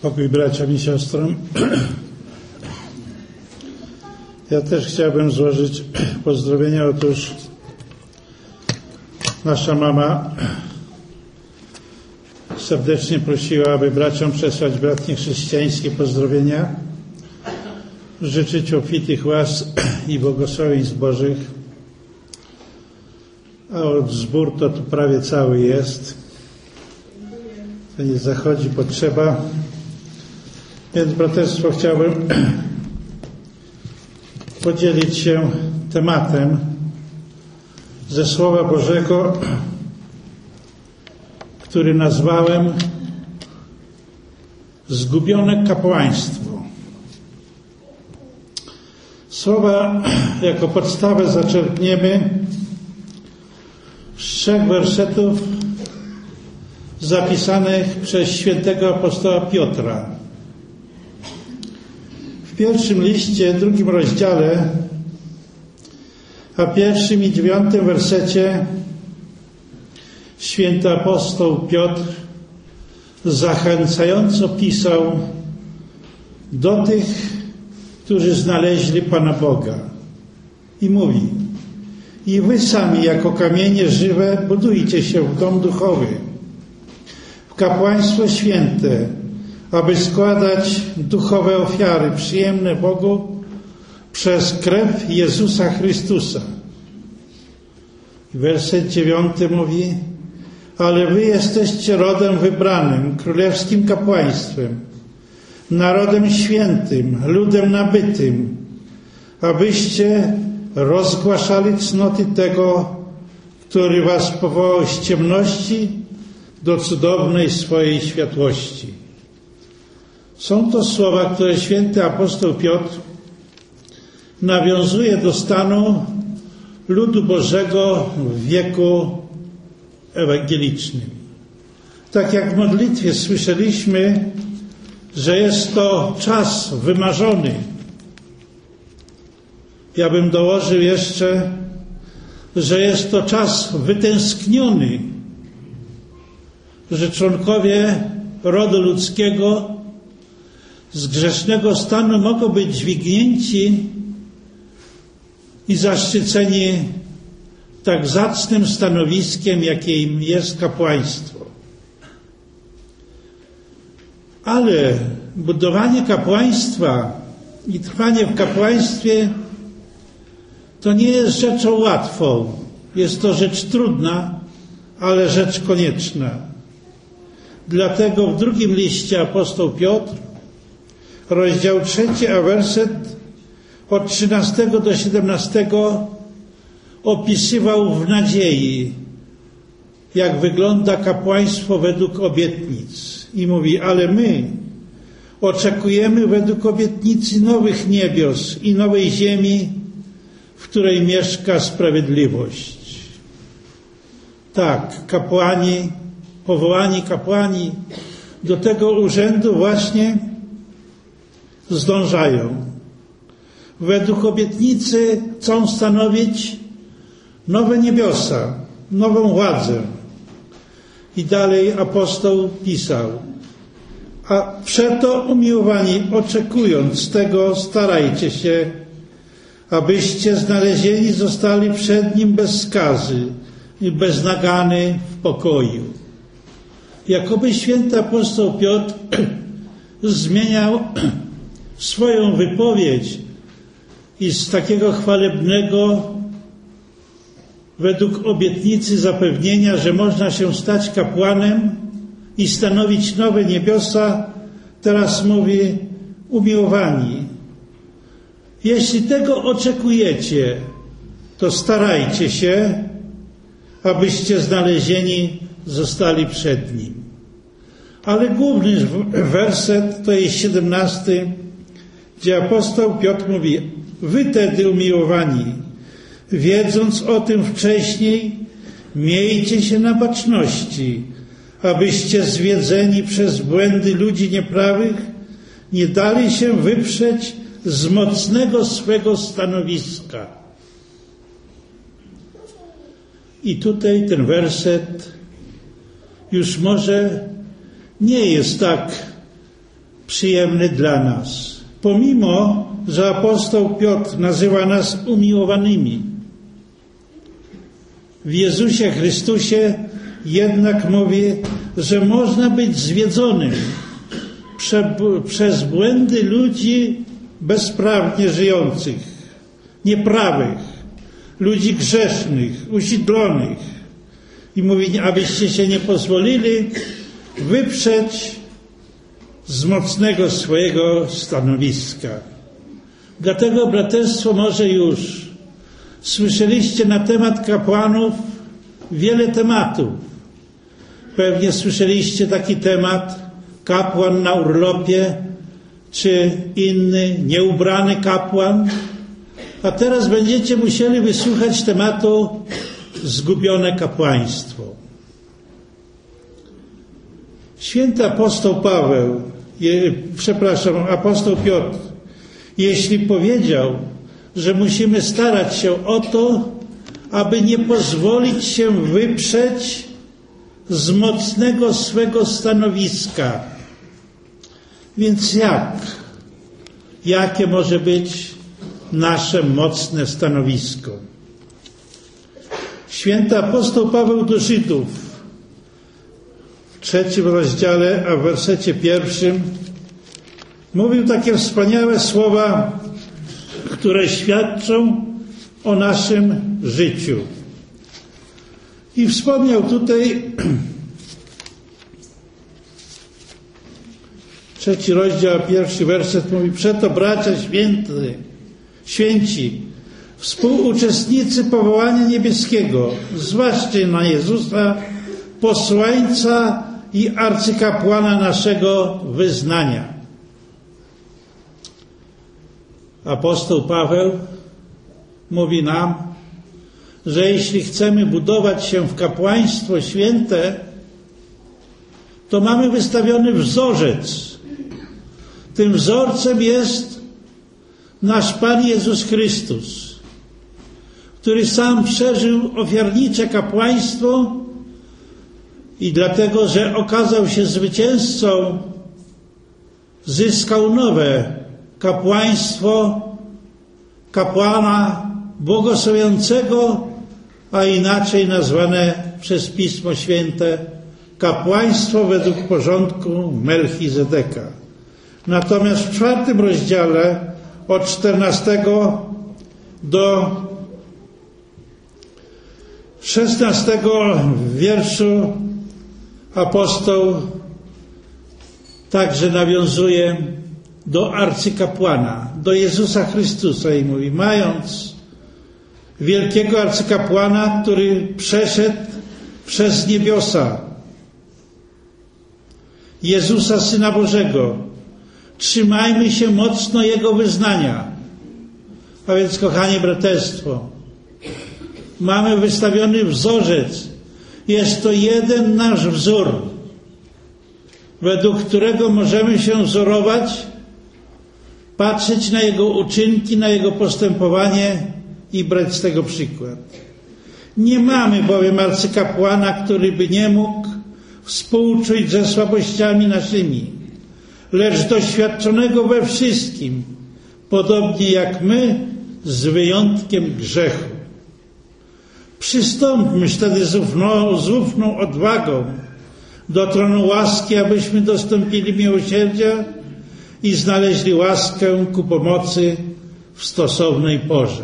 Pokój braciom i siostrom. Ja też chciałbym złożyć pozdrowienia. Otóż nasza mama serdecznie prosiła, aby braciom przesłać bratnie chrześcijańskie pozdrowienia, życzyć obfitych łask i błogosławieństw Bożych. A od zbór to tu prawie cały jest. To nie zachodzi potrzeba. Więc braterstwo, chciałbym podzielić się tematem ze Słowa Bożego, który nazwałem Zgubione kapłaństwo. Słowa jako podstawę zaczerpniemy z 3 wersetów zapisanych przez świętego apostoła Piotra. W pierwszym liście, 2 rozdziale, a 1 i 9 wersecie święty apostoł Piotr zachęcająco pisał do tych, którzy znaleźli Pana Boga. I mówi: i wy sami jako kamienie żywe budujcie się w dom duchowy, w kapłaństwo święte, aby składać duchowe ofiary przyjemne Bogu przez krew Jezusa Chrystusa. Werset 9 mówi: ale wy jesteście rodem wybranym, królewskim kapłaństwem, narodem świętym, ludem nabytym, abyście rozgłaszali cnoty tego, który was powołał z ciemności do cudownej swojej światłości. Są to słowa, które święty apostoł Piotr nawiązuje do stanu ludu Bożego w wieku ewangelicznym. Tak jak w modlitwie słyszeliśmy, że jest to czas wymarzony. Ja bym dołożył jeszcze, że jest to czas wytęskniony, że członkowie rodu ludzkiego z grzesznego stanu mogą być dźwignięci i zaszczyceni tak zacnym stanowiskiem, jakim jest kapłaństwo. Ale budowanie kapłaństwa i trwanie w kapłaństwie to nie jest rzeczą łatwą. Jest to rzecz trudna, ale rzecz konieczna. Dlatego w 2 liście apostoł Piotr, rozdział 3, a werset od 13 do 17 opisywał w nadziei, jak wygląda kapłaństwo według obietnic. I mówi: ale my oczekujemy według obietnicy nowych niebios i nowej ziemi, w której mieszka sprawiedliwość. Tak, kapłani, powołani kapłani do tego urzędu właśnie zdążają. Według obietnicy chcą stanowić nowe niebiosa, nową władzę. I dalej apostoł pisał: a przeto, umiłowani, oczekując tego, starajcie się, abyście znalezieni zostali przed Nim bez skazy i bez nagany w pokoju. Jakoby święty apostoł Piotr zmieniał swoją wypowiedź i z takiego chwalebnego według obietnicy zapewnienia, że można się stać kapłanem i stanowić nowe niebiosa, teraz mówi: umiłowani, jeśli tego oczekujecie, to starajcie się, abyście znalezieni zostali przed Nim. Ale główny werset to jest 17, gdzie apostoł Piotr mówi: wy tedy, umiłowani, wiedząc o tym wcześniej, miejcie się na baczności, abyście zwiedzeni przez błędy ludzi nieprawych nie dali się wyprzeć z mocnego swego stanowiska. I tutaj ten werset już może nie jest tak przyjemny dla nas. Pomimo, że apostoł Piotr nazywa nas umiłowanymi, w Jezusie Chrystusie jednak mówi, że można być zwiedzonym przez błędy ludzi bezprawnie żyjących, nieprawych, ludzi grzesznych, usidlonych. I mówi, abyście się nie pozwolili wyprzeć z mocnego swojego stanowiska. Dlatego, braterstwo, może już słyszeliście na temat kapłanów wiele tematów. Pewnie słyszeliście taki temat, kapłan na urlopie, czy inny nieubrany kapłan. A teraz będziecie musieli wysłuchać tematu zgubione kapłaństwo. Święty apostoł apostoł Piotr, jeśli powiedział, że musimy starać się o to, aby nie pozwolić się wyprzeć z mocnego swego stanowiska. Więc jakie może być nasze mocne stanowisko? Święty apostoł Paweł do Żydów w 3 rozdziale, a w wersecie 1 mówił takie wspaniałe słowa, które świadczą o naszym życiu. I wspomniał tutaj 3 rozdział, 1 werset mówi: przeto, bracia święci, współuczestnicy powołania niebieskiego, zważcie na Jezusa, posłańca i arcykapłana naszego wyznania. Apostoł Paweł mówi nam, że jeśli chcemy budować się w kapłaństwo święte, to mamy wystawiony wzorzec. Tym wzorcem jest nasz Pan Jezus Chrystus, który sam przeżył ofiarnicze kapłaństwo i dlatego, że okazał się zwycięzcą, zyskał nowe kapłaństwo kapłana błogosławiącego, a inaczej nazwane przez Pismo Święte kapłaństwo według porządku Melchizedeka. Natomiast w 4 rozdziale od 14 do 16 wierszu apostoł także nawiązuje do arcykapłana, do Jezusa Chrystusa i mówi: mając wielkiego arcykapłana, który przeszedł przez niebiosa, Jezusa, Syna Bożego, trzymajmy się mocno Jego wyznania. A więc, kochani braterstwo, mamy wystawiony wzorzec. Jest to jeden nasz wzór, według którego możemy się wzorować, patrzeć na Jego uczynki, na Jego postępowanie i brać z tego przykład. Nie mamy bowiem arcykapłana, który by nie mógł współczuć ze słabościami naszymi, lecz doświadczonego we wszystkim, podobnie jak my, z wyjątkiem grzechu. Przystąpmy wtedy z ufną odwagą do tronu łaski, abyśmy dostąpili miłosierdzia i znaleźli łaskę ku pomocy w stosownej porze.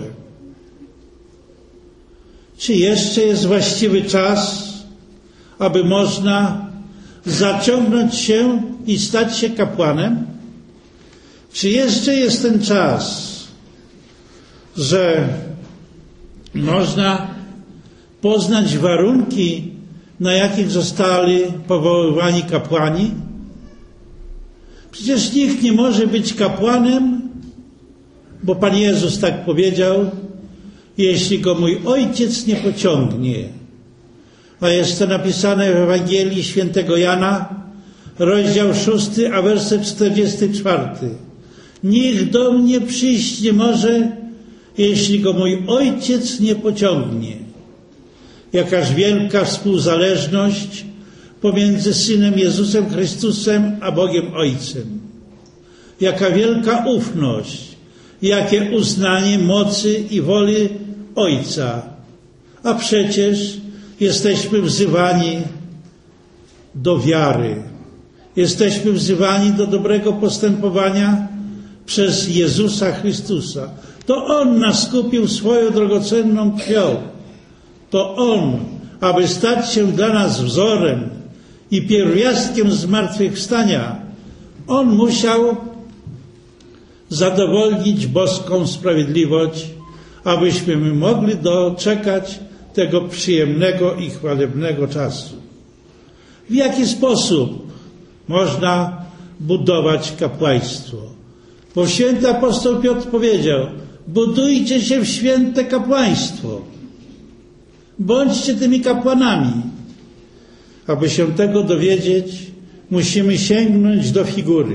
Czy jeszcze jest właściwy czas, aby można zaciągnąć się i stać się kapłanem? Czy jeszcze jest ten czas, że można poznać warunki, na jakich zostali powoływani kapłani? Przecież nikt nie może być kapłanem, bo Pan Jezus tak powiedział: jeśli go mój Ojciec nie pociągnie. A jest to napisane w Ewangelii Świętego Jana, rozdział 6, a werset 44. Nikt do mnie przyjść nie może, jeśli go mój Ojciec nie pociągnie. Jakaż wielka współzależność pomiędzy Synem Jezusem Chrystusem a Bogiem Ojcem. jaka wielka ufność, jakie uznanie mocy i woli Ojca. A przecież jesteśmy wzywani do wiary. Jesteśmy wzywani do dobrego postępowania przez Jezusa Chrystusa. To On nas kupił swoją drogocenną krwią. To On, aby stać się dla nas wzorem i pierwiastkiem zmartwychwstania, On musiał zadowolnić boską sprawiedliwość, abyśmy my mogli doczekać tego przyjemnego i chwalebnego czasu. W jaki sposób można budować kapłaństwo? Bo święty apostoł Piotr powiedział: budujcie się w święte kapłaństwo. Bądźcie tymi kapłanami. Aby się tego dowiedzieć, musimy sięgnąć do figury.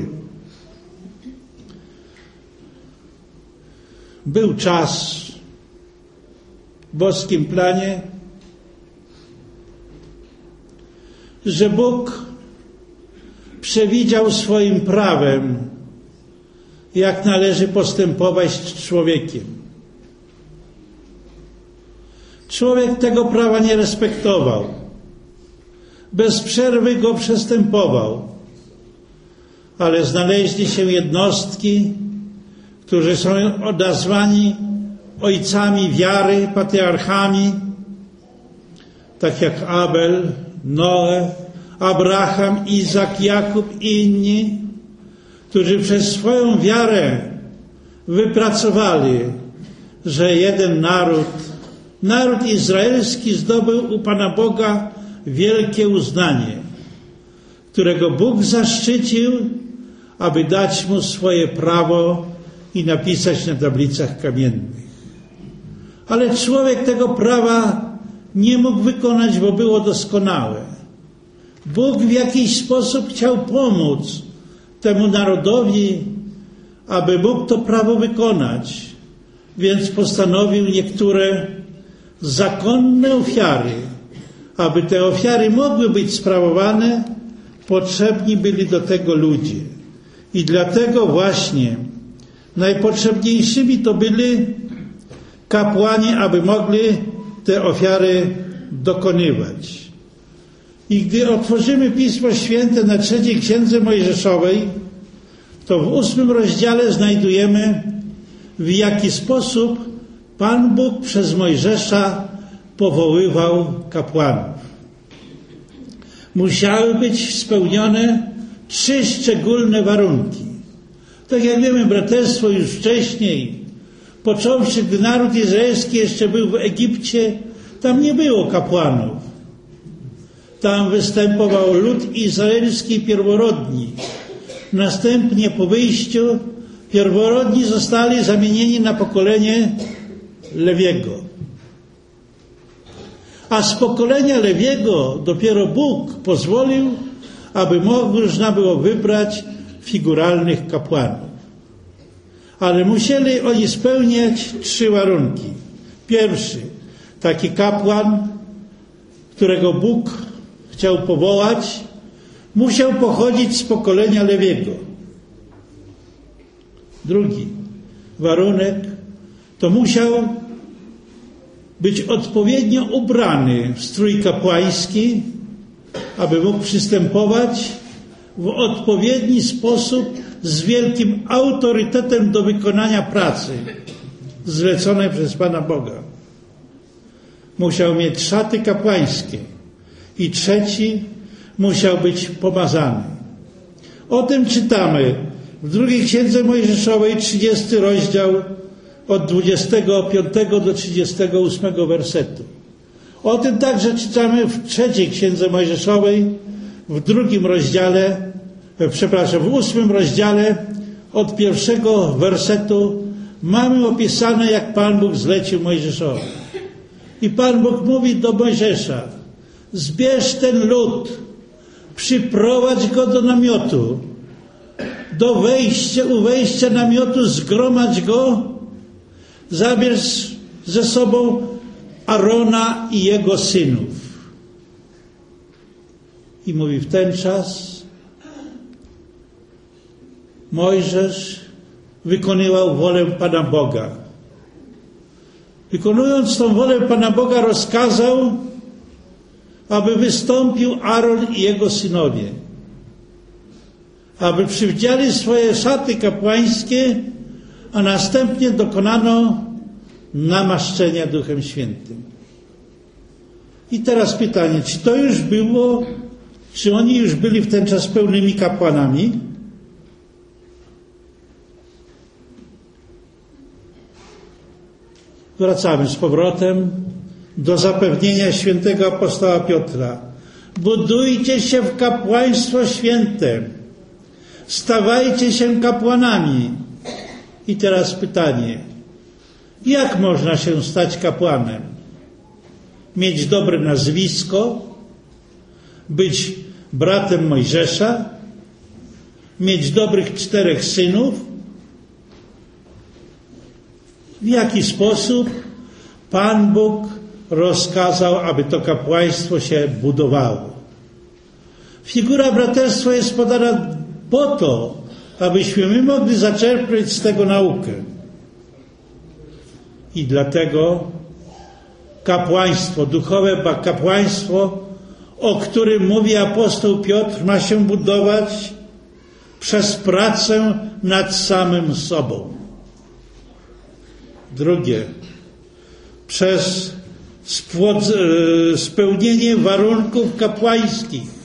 Był czas w boskim planie, że Bóg przewidział swoim prawem, jak należy postępować z człowiekiem. Człowiek tego prawa nie respektował. Bez przerwy go przestępował. Ale znaleźli się jednostki, którzy są nazwani ojcami wiary, patriarchami, tak jak Abel, Noe, Abraham, Izak, Jakub i inni, którzy przez swoją wiarę wypracowali, że jeden naród izraelski, zdobył u Pana Boga wielkie uznanie, którego Bóg zaszczycił, aby dać mu swoje prawo i napisać na tablicach kamiennych. Ale człowiek tego prawa nie mógł wykonać, bo było doskonałe. Bóg w jakiś sposób chciał pomóc temu narodowi, aby mógł to prawo wykonać, więc postanowił niektóre zakonne ofiary. Aby te ofiary mogły być sprawowane, potrzebni byli do tego ludzie. I dlatego właśnie najpotrzebniejszymi to byli kapłani, aby mogli te ofiary dokonywać. I gdy otworzymy Pismo Święte na 3 Księdze Mojżeszowej, to w 8 rozdziale znajdujemy, w jaki sposób Pan Bóg przez Mojżesza powoływał kapłanów. Musiały być spełnione 3 szczególne warunki. Tak jak wiemy, braterstwo już wcześniej, począwszy, gdy naród izraelski jeszcze był w Egipcie, tam nie było kapłanów. Tam występował lud izraelski pierworodni. Następnie po wyjściu pierworodni zostali zamienieni na pokolenie Lewiego. A z pokolenia Lewiego dopiero Bóg pozwolił, aby można było wybrać figuralnych kapłanów. Ale musieli oni spełniać 3 warunki. Pierwszy, taki kapłan, którego Bóg chciał powołać, musiał pochodzić z pokolenia Lewiego. Drugi warunek, to musiał być odpowiednio ubrany w strój kapłański, aby mógł przystępować w odpowiedni sposób z wielkim autorytetem do wykonania pracy zleconej przez Pana Boga. Musiał mieć szaty kapłańskie. I trzeci, musiał być pomazany. O tym czytamy w 2 Księdze Mojżeszowej, 30 rozdział, od 25 do 38 wersetu. O tym także czytamy w 3 Księdze Mojżeszowej, w 2 rozdziale, w 8 rozdziale, od 1 wersetu mamy opisane, jak Pan Bóg zlecił Mojżeszowi. I Pan Bóg mówi do Mojżesza: zbierz ten lud, przyprowadź go do namiotu, u wejścia namiotu zgromadź go, zabierz ze sobą Arona i jego synów. I mówi, w ten czas Mojżesz wykonywał wolę Pana Boga. Wykonując tą wolę Pana Boga, rozkazał, aby wystąpił Aaron i jego synowie, aby przywdziali swoje szaty kapłańskie, a następnie dokonano namaszczenia Duchem Świętym. I teraz pytanie, czy to już było, czy oni już byli w ten czas pełnymi kapłanami? Wracamy z powrotem do zapewnienia świętego apostoła Piotra. Budujcie się w kapłaństwo święte. Stawajcie się kapłanami. I teraz pytanie. Jak można się stać kapłanem? Mieć dobre nazwisko? Być bratem Mojżesza? Mieć dobrych 4 synów? W jaki sposób Pan Bóg rozkazał, aby to kapłaństwo się budowało? Figura braterstwa jest podana po to, abyśmy my mogli zaczerpnąć z tego naukę. I dlatego kapłaństwo, duchowe kapłaństwo, o którym mówi apostoł Piotr, ma się budować przez pracę nad samym sobą. Drugie, przez spełnienie warunków kapłańskich.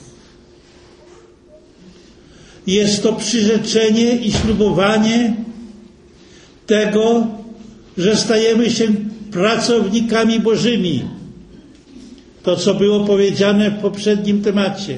Jest to przyrzeczenie i ślubowanie tego, że stajemy się pracownikami Bożymi. To, co było powiedziane w poprzednim temacie.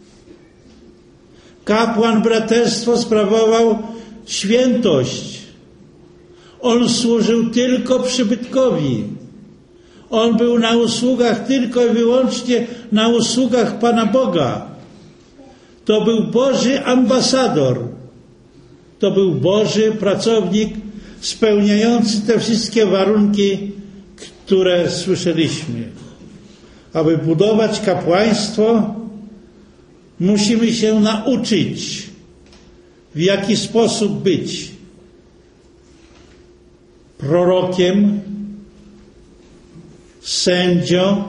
Kapłan braterstwo sprawował świętość. On służył tylko przybytkowi. On był na usługach tylko i wyłącznie na usługach Pana Boga. To był Boży ambasador. To był Boży pracownik spełniający te wszystkie warunki, które słyszeliśmy. Aby budować kapłaństwo, musimy się nauczyć, w jaki sposób być prorokiem, sędzią,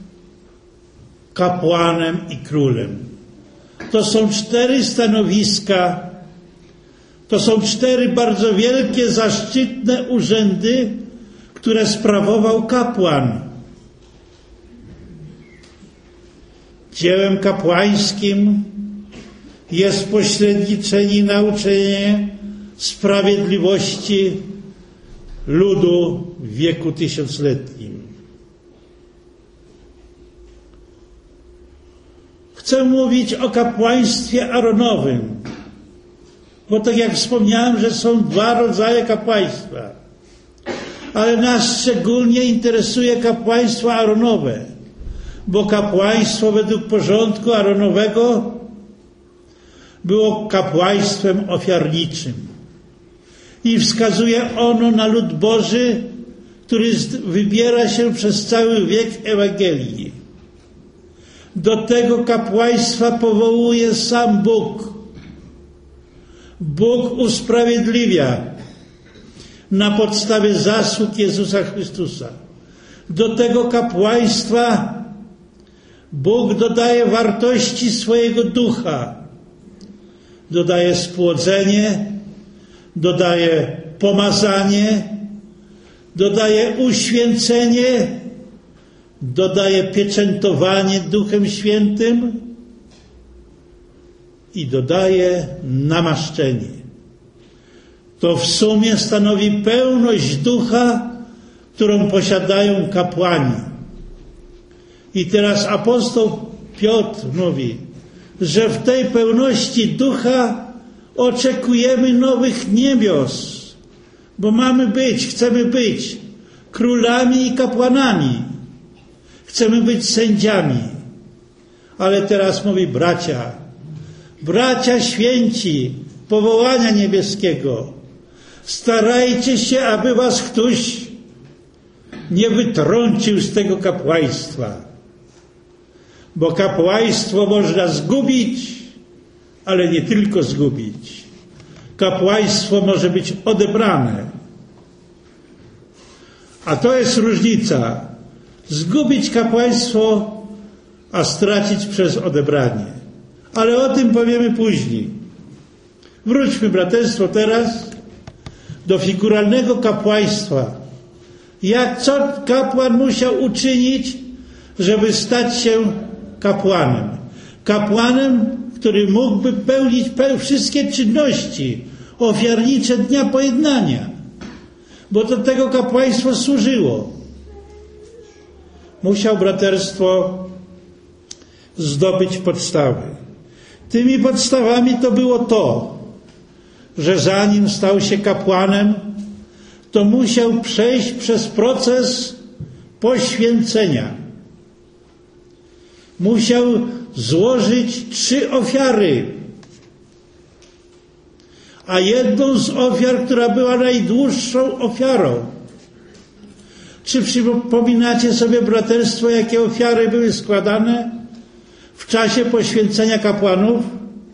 kapłanem i królem. To są 4 stanowiska, to są 4 bardzo wielkie, zaszczytne urzędy, które sprawował kapłan. Dziełem kapłańskim jest pośredniczenie i nauczenie sprawiedliwości ludu w wieku 1000-letnim. Chcę mówić o kapłaństwie Aaronowym, bo tak jak wspomniałem, że są 2 rodzaje kapłaństwa, ale nas szczególnie interesuje kapłaństwo Aaronowe, bo kapłaństwo według porządku Aaronowego było kapłaństwem ofiarniczym i wskazuje ono na lud Boży, który wybiera się przez cały wiek Ewangelii. Do tego kapłaństwa powołuje sam Bóg. Bóg usprawiedliwia na podstawie zasług Jezusa Chrystusa. Do tego kapłaństwa Bóg dodaje wartości swojego ducha. Dodaje spłodzenie, dodaje pomazanie, dodaje uświęcenie, dodaje pieczętowanie Duchem Świętym i dodaje namaszczenie. To w sumie stanowi pełność ducha, którą posiadają kapłani. I teraz apostoł Piotr mówi, że w tej pełności ducha oczekujemy nowych niebios, bo chcemy być królami i kapłanami. Chcemy być sędziami. Ale teraz mówi bracia święci powołania niebieskiego, starajcie się, aby was ktoś nie wytrącił z tego kapłaństwa. Bo kapłaństwo można zgubić, ale nie tylko zgubić. kapłaństwo może być odebrane. A to jest różnica. Zgubić kapłaństwo, a stracić przez odebranie. Ale o tym powiemy później. Wróćmy, braterstwo, teraz do figuralnego kapłaństwa. Co kapłan musiał uczynić, żeby stać się kapłanem? Kapłanem, który mógłby pełnić wszystkie czynności ofiarnicze Dnia Pojednania, bo do tego kapłaństwo służyło. Musiał, braterstwo, zdobyć podstawy. Tymi podstawami to było to, że zanim stał się kapłanem, to musiał przejść przez proces poświęcenia. Musiał złożyć 3 ofiary. A jedną z ofiar, która była najdłuższą ofiarą. Czy przypominacie sobie, braterstwo, jakie ofiary były składane w czasie poświęcenia kapłanów?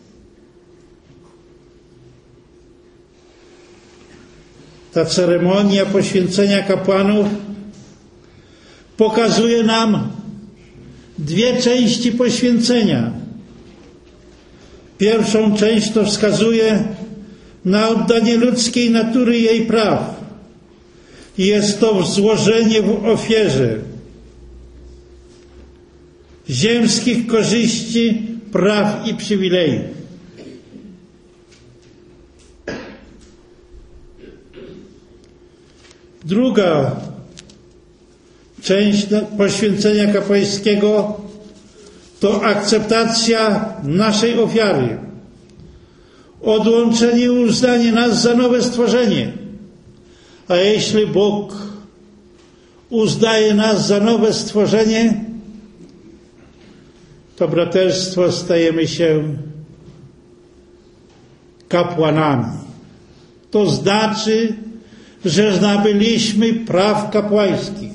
Ta ceremonia poświęcenia kapłanów pokazuje nam 2 części poświęcenia. Pierwszą część to wskazuje na oddanie ludzkiej natury i jej praw. Jest to złożenie w ofierze ziemskich korzyści, praw i przywilejów. Druga część poświęcenia kapłańskiego to akceptacja naszej ofiary, odłączenie i uznanie nas za nowe stworzenie. A jeśli Bóg uznaje nas za nowe stworzenie, to, braterstwo, stajemy się kapłanami. To znaczy, że nabyliśmy praw kapłańskich.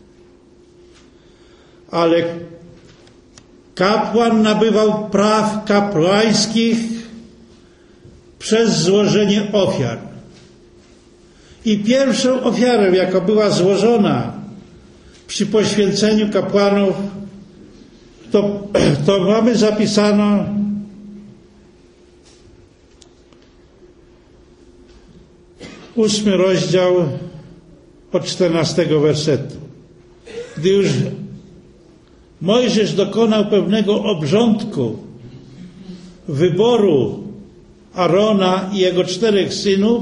Ale kapłan nabywał praw kapłańskich przez złożenie ofiar. I pierwszą ofiarą, jaka była złożona przy poświęceniu kapłanów, to mamy zapisano ósmy rozdział od 14 wersetu. Gdy już Mojżesz dokonał pewnego obrządku wyboru Arona i jego 4 synów,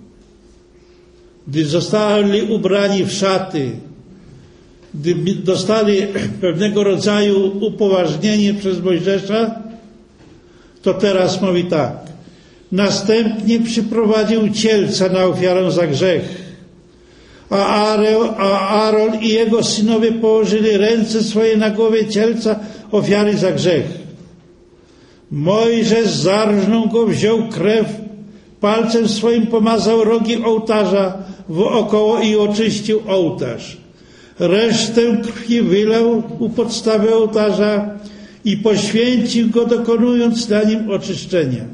gdy zostali ubrani w szaty, gdy dostali pewnego rodzaju upoważnienie przez Mojżesza, to teraz mówi tak. Następnie przyprowadził cielca na ofiarę za grzech, a Aaron i jego synowie położyli ręce swoje na głowie cielca ofiary za grzech. Mojżesz zarżnął go, wziął krew, palcem swoim pomazał rogi ołtarza wokoło i oczyścił ołtarz. Resztę krwi wylał u podstawy ołtarza i poświęcił go, dokonując na nim oczyszczenia.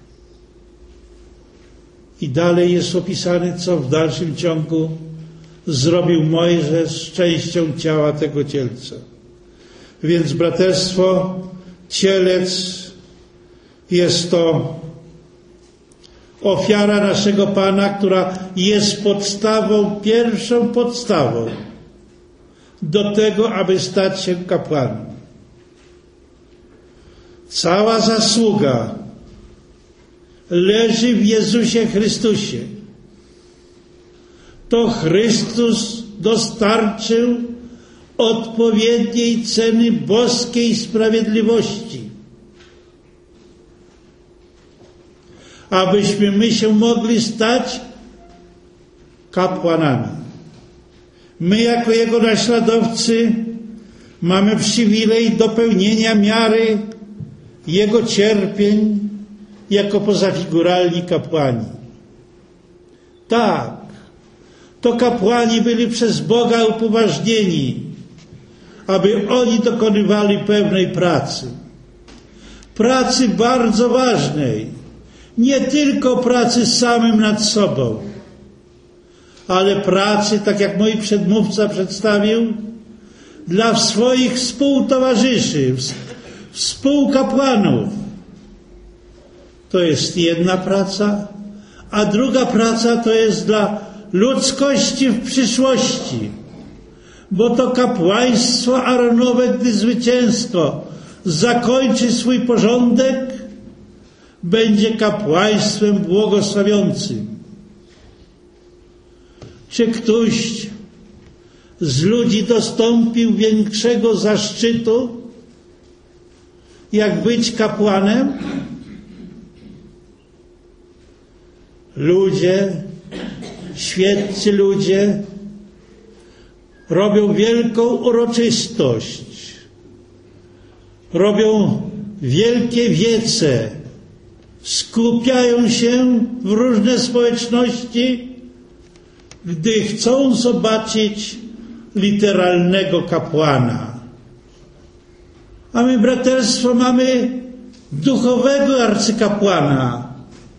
I dalej jest opisane, co w dalszym ciągu zrobił Mojżesz z częścią ciała tego cielca. Więc, braterstwo, cielec jest to ofiara naszego Pana, która jest podstawą, pierwszą podstawą do tego, aby stać się kapłanem. Cała zasługa leży w Jezusie Chrystusie. To Chrystus dostarczył odpowiedniej ceny boskiej sprawiedliwości, abyśmy my się mogli stać kapłanami. My jako Jego naśladowcy mamy przywilej dopełnienia miary Jego cierpień jako pozafiguralni kapłani. Tak, to kapłani byli przez Boga upoważnieni, aby oni dokonywali pewnej pracy. Pracy bardzo ważnej, Nie tylko pracy samym nad sobą, ale pracy, tak jak mój przedmówca przedstawił, dla swoich współtowarzyszy, współkapłanów. To jest jedna praca, a druga praca to jest dla ludzkości w przyszłości. Bo to kapłaństwo Aaronowe, gdy zwycięsko zakończy swój porządek, będzie kapłaństwem błogosławiącym. Czy ktoś z ludzi dostąpił większego zaszczytu, jak być kapłanem? Ludzie, świeccy ludzie robią wielką uroczystość, robią wielkie wiece, skupiają się w różne społeczności, gdy chcą zobaczyć literalnego kapłana. A my, braterstwo, mamy duchowego arcykapłana,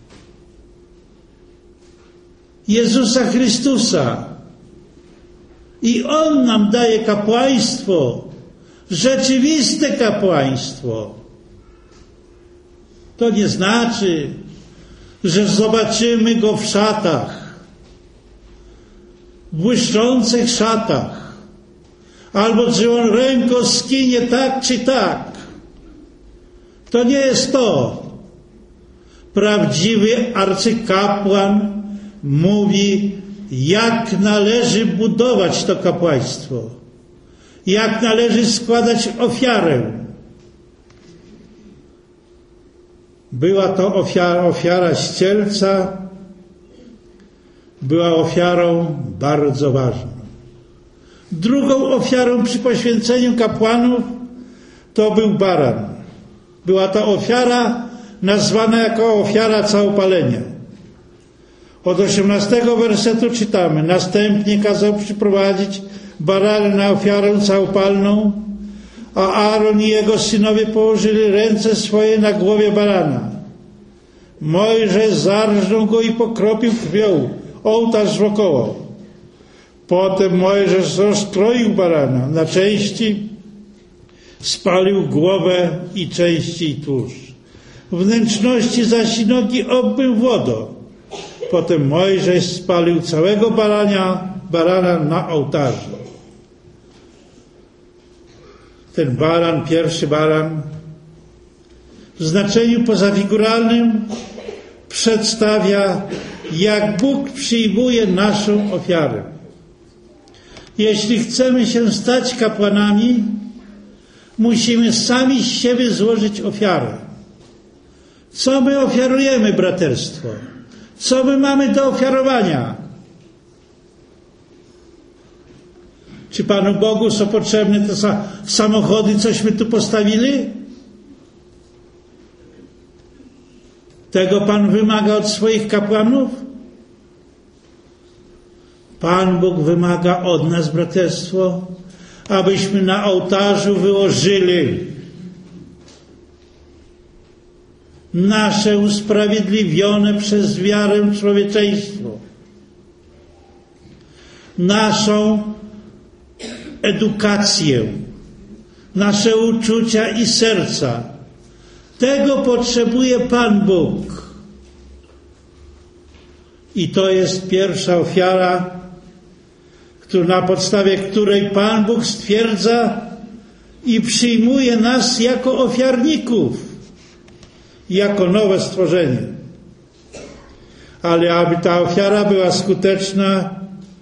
Jezusa Chrystusa. I On nam daje kapłaństwo, rzeczywiste kapłaństwo. To nie znaczy, że zobaczymy Go w szatach, w błyszczących szatach, albo czy On ręką skinie tak czy tak. To nie jest to. Prawdziwy arcykapłan mówi, jak należy budować to kapłaństwo, jak należy składać ofiarę. Była to ofiara ścielca, była ofiarą bardzo ważną. Drugą ofiarą przy poświęceniu kapłanów to był baran. Była to ofiara nazwana jako ofiara całopalenia. Od 18 wersetu czytamy: następnie kazał przyprowadzić barana na ofiarę całopalną, a Aaron i jego synowie położyli ręce swoje na głowie barana. Mojżesz zarżnął go i pokropił krwią ołtarz wokoło. Potem Mojżesz rozkroił barana na części, spalił głowę i części i tłuszcz. Wnętrzności zaś i nogi obmył wodą. Potem Mojżesz spalił całego barana na ołtarzu. Ten baran, pierwszy baran, w znaczeniu pozafiguralnym przedstawia, jak Bóg przyjmuje naszą ofiarę. Jeśli chcemy się stać kapłanami, musimy sami z siebie złożyć ofiarę. Co my ofiarujemy, braterstwo? Co my mamy do ofiarowania? Czy Panu Bogu są potrzebne te samochody, cośmy tu postawili? Tego Pan wymaga od swoich kapłanów? Pan Bóg wymaga od nas, braterstwo, abyśmy na ołtarzu wyłożyli nasze usprawiedliwione przez wiarę człowieczeństwo, naszą edukację, nasze uczucia i serca. Tego potrzebuje Pan Bóg. I to jest pierwsza ofiara, na podstawie której Pan Bóg stwierdza i przyjmuje nas jako ofiarników, jako nowe stworzenie. Ale aby ta ofiara była skuteczna,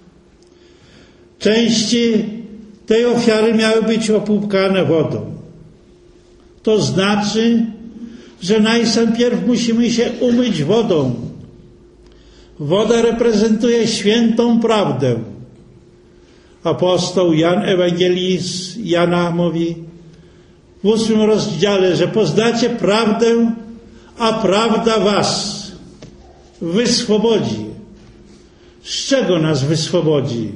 części tej ofiary miały być opłukane wodą. To znaczy, że najpierw musimy się umyć wodą. Woda reprezentuje świętą prawdę. Apostoł Jan, ewangelist Jana mówi w 8 rozdziale, że poznacie prawdę, a prawda was wyswobodzi. Z czego nas wyswobodzi?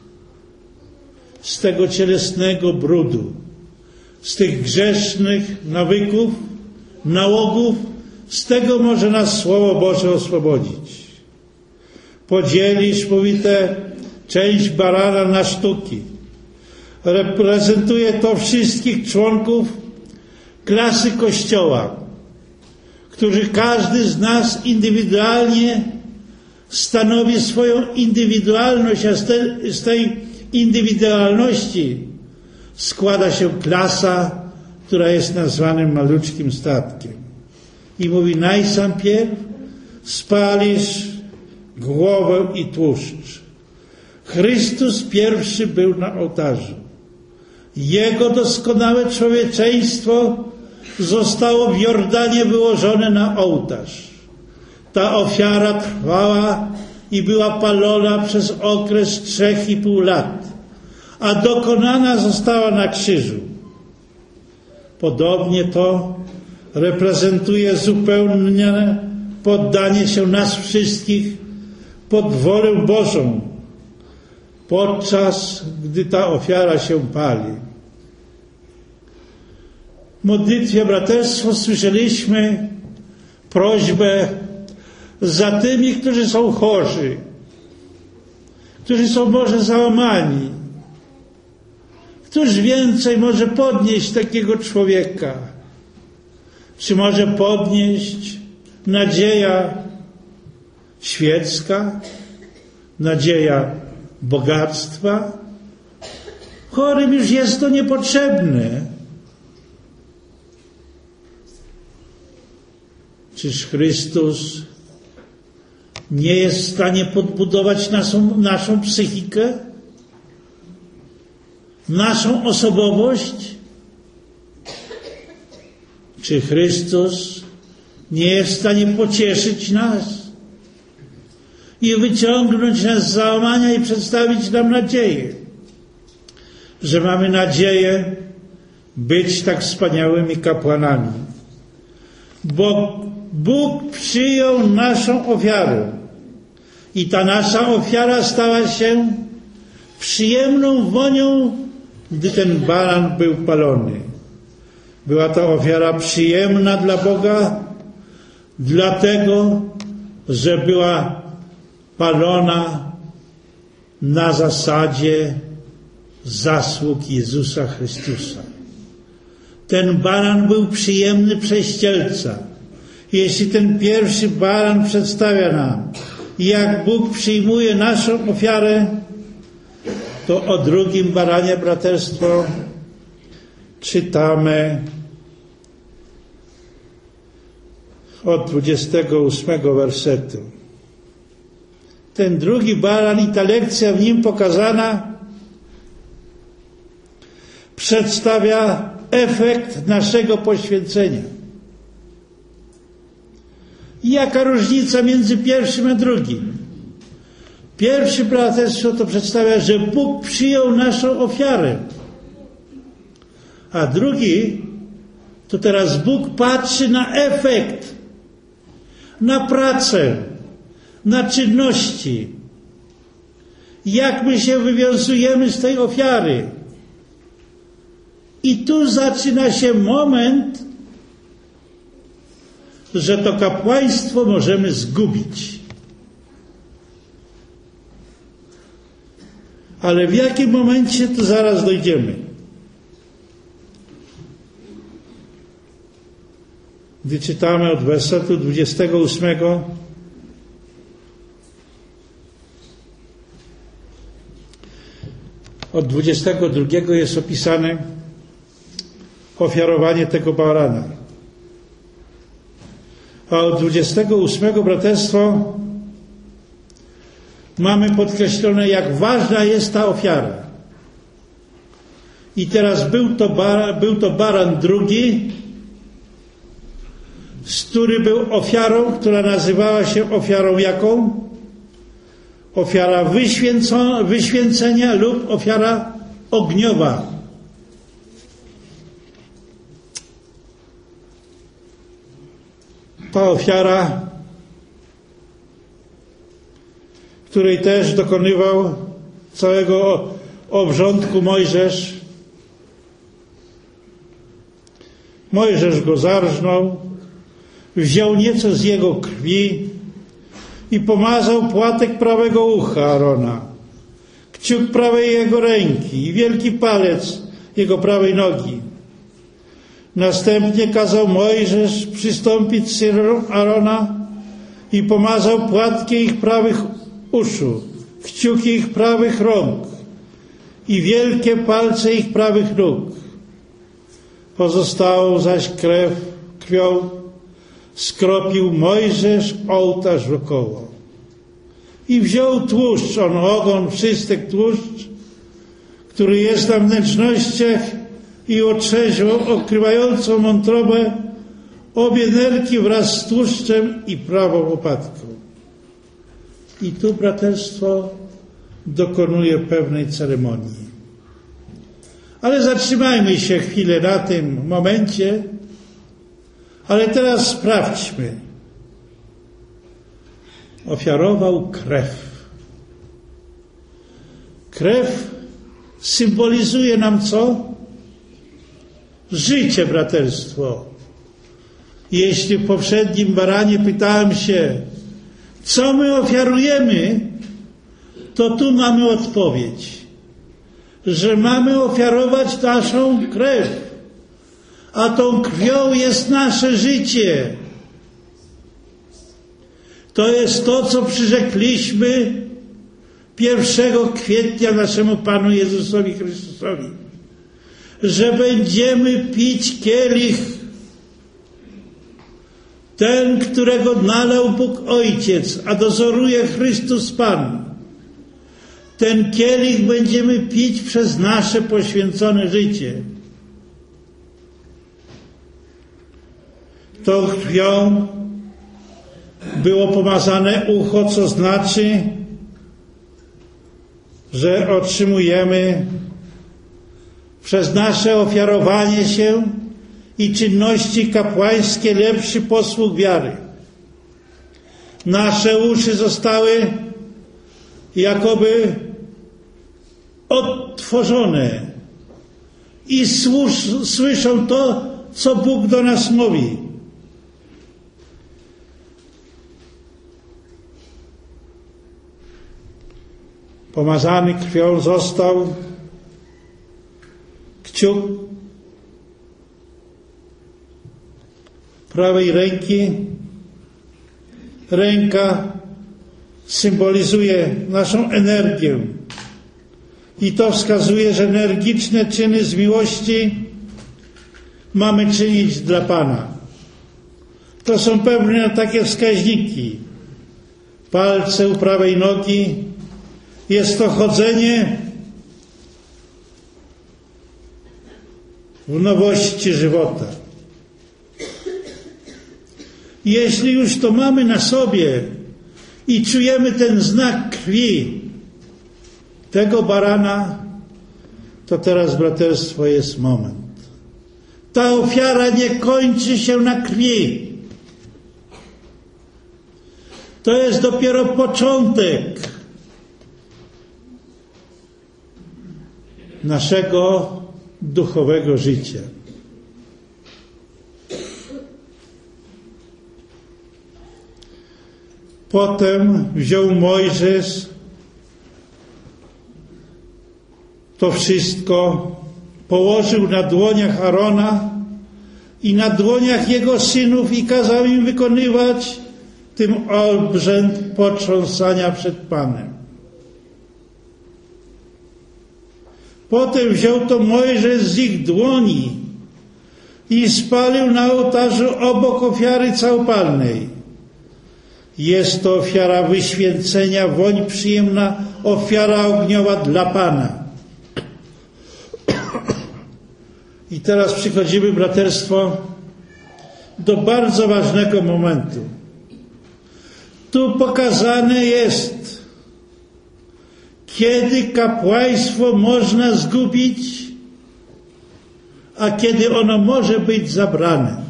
Z tego cielesnego brudu, z tych grzesznych nawyków, nałogów, z tego może nas Słowo Boże oswobodzić. Podzielisz, mówi, tę część barana na sztuki. Reprezentuje to wszystkich członków klasy Kościoła, którzy każdy z nas indywidualnie stanowi swoją indywidualność, a z tej indywidualności składa się klasa, która jest nazwanym maluczkim statkiem. I mówi, najsampierw spalisz głowę i tłuszcz. Chrystus pierwszy był na ołtarzu. Jego doskonałe człowieczeństwo zostało w Jordanie wyłożone na ołtarz. Ta ofiara trwała i była palona przez okres 3,5 lat, a dokonana została na krzyżu. Podobnie to reprezentuje zupełne poddanie się nas wszystkich pod wolę Bożą, podczas gdy ta ofiara się pali. W modlitwie braterstwo słyszeliśmy prośbę za tymi, którzy są chorzy, którzy są może załamani. Któż więcej może podnieść takiego człowieka? Czy może podnieść nadzieja świecka, nadzieja bogactwa? Chorym już jest to niepotrzebne. Czyż Chrystus nie jest w stanie podbudować naszą psychikę, naszą osobowość? Czy Chrystus nie jest w stanie pocieszyć nas i wyciągnąć nas z załamania i przedstawić nam nadzieję, że mamy nadzieję być tak wspaniałymi kapłanami? Bo Bóg przyjął naszą ofiarę i ta nasza ofiara stała się przyjemną wonią, gdy ten baran był palony. Była to ofiara przyjemna dla Boga, dlatego, że była palona na zasadzie zasług Jezusa Chrystusa. Ten baran był przyjemny przez Cielca. Jeśli ten pierwszy baran przedstawia nam, jak Bóg przyjmuje naszą ofiarę, to o drugim baranie, braterstwo, czytamy od 28 wersetu. Ten drugi baran i ta lekcja w nim pokazana przedstawia efekt naszego poświęcenia. I jaka różnica między pierwszym a drugim? Pierwszy, braterstwo, to przedstawia, że Bóg przyjął naszą ofiarę. A drugi, to teraz Bóg patrzy na efekt, na pracę, na czynności. Jak my się wywiązujemy z tej ofiary. I tu zaczyna się moment, że to kapłaństwo możemy zgubić. Ale w jakim momencie, to zaraz dojdziemy. Gdy czytamy od wersetu 28, od 22 jest opisane ofiarowanie tego barana. A od 28, braterstwo, mamy podkreślone, jak ważna jest ta ofiara. I teraz był to baran drugi, który był ofiarą, która nazywała się ofiarą jaką? Ofiara wyświęcenia lub ofiara ogniowa. Ta ofiara, której też dokonywał całego obrządku Mojżesz. Mojżesz go zarżnął, wziął nieco z jego krwi i pomazał płatek prawego ucha Arona, kciuk prawej jego ręki i wielki palec jego prawej nogi. Następnie kazał Mojżesz przystąpić synom Arona i pomazał płatki ich prawych uszu, kciuki ich prawych rąk i wielkie palce ich prawych nóg. Pozostałą zaś krwią skropił Mojżesz ołtarz wokoło. I wziął tłuszcz, ogon, wszystek tłuszcz, który jest na wnętrznościach, i otrzeźwał okrywającą wątrobę obie nerki wraz z tłuszczem i prawą łopatką. I tu braterstwo dokonuje pewnej ceremonii. Ale zatrzymajmy się chwilę na tym momencie, ale teraz sprawdźmy. Ofiarował krew. Krew symbolizuje nam co? Życie, braterstwo. Jeśli w poprzednim baranie pytałem się, co my ofiarujemy, to tu mamy odpowiedź, że mamy ofiarować naszą krew, a tą krwią jest nasze życie. To jest to, co przyrzekliśmy 1 kwietnia naszemu Panu Jezusowi Chrystusowi, że będziemy pić kielich, ten, którego nalał Bóg Ojciec, a dozoruje Chrystus Pan. Ten kielich będziemy pić przez nasze poświęcone życie. Tą krwią było pomazane ucho, co znaczy, że otrzymujemy przez nasze ofiarowanie się i czynności kapłańskie lepszy posług wiary. Nasze uszy zostały jakoby odtworzone i słyszą to, co Bóg do nas mówi. Pomazany krwią został kciuk prawej ręki. Ręka symbolizuje naszą energię i to wskazuje, że energiczne czyny z miłości mamy czynić dla Pana. To są pewne takie wskaźniki. Palce u prawej nogi, jest to chodzenie w nowości żywota. Jeśli już to mamy na sobie i czujemy ten znak krwi tego barana, to teraz, braterstwo, jest moment. Ta ofiara nie kończy się na krwi. To jest dopiero początek naszego duchowego życia. Potem wziął Mojżesz to wszystko, położył na dłoniach Arona i na dłoniach jego synów i kazał im wykonywać tym obrzęd potrząsania przed Panem. Potem wziął to Mojżesz z ich dłoni i spalił na ołtarzu obok ofiary całopalnej. Jest to ofiara wyświęcenia, woń przyjemna, ofiara ogniowa dla Pana. I teraz przychodzimy, braterstwo, do bardzo ważnego momentu. Tu pokazane jest, kiedy kapłaństwo można zgubić, a kiedy ono może być zabrane.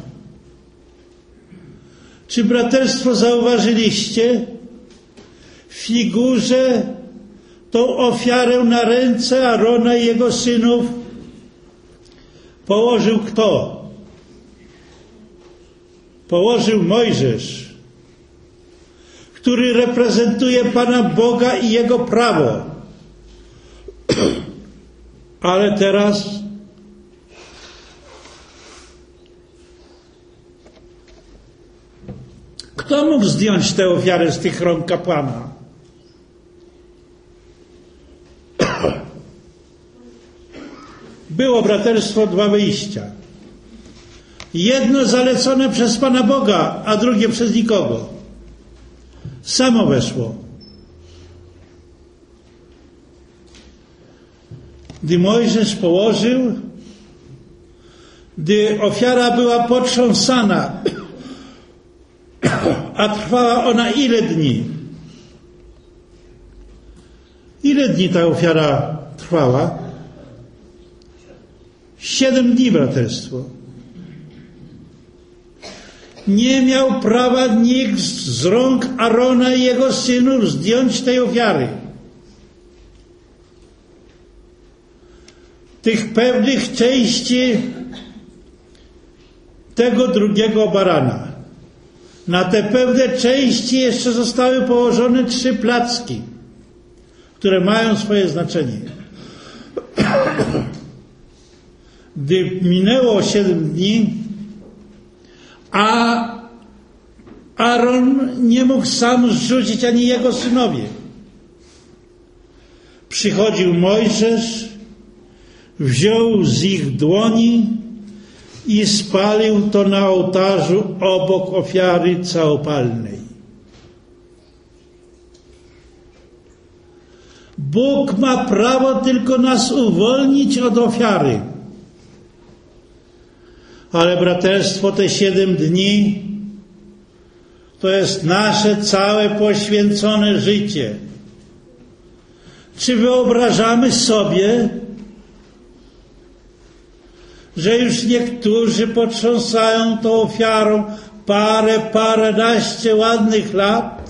Czy, braterstwo, zauważyliście w figurze tą ofiarę na ręce Arona i jego synów położył kto? położył Mojżesz, który reprezentuje Pana Boga i Jego prawo. Ale teraz kto mógł zdjąć tę ofiarę z tych rąk kapłana? Było, braterstwo, dwa wyjścia. Jedno zalecone przez Pana Boga, a drugie przez nikogo. Samo weszło. Gdy Mojżesz położył, gdy ofiara była potrząsana, a trwała ona ile dni? Ile dni ta ofiara trwała? 7 dni, braterstwo. Nie miał prawa nikt z rąk Arona i jego synów zdjąć tej ofiary. Tych pewnych części tego drugiego barana. Na te pewne części jeszcze zostały położone 3 placki, które mają swoje znaczenie. Gdy minęło 7 dni, a Aaron nie mógł sam zrzucić, ani jego synowie. Przychodził Mojżesz, wziął z ich dłoni i spalił to na ołtarzu obok ofiary całopalnej. Bóg ma prawo tylko nas uwolnić od ofiary. Ale braterstwo, te 7 dni to jest nasze całe poświęcone życie. Czy wyobrażamy sobie, że już niektórzy potrząsają tą ofiarą paręnaście ładnych lat?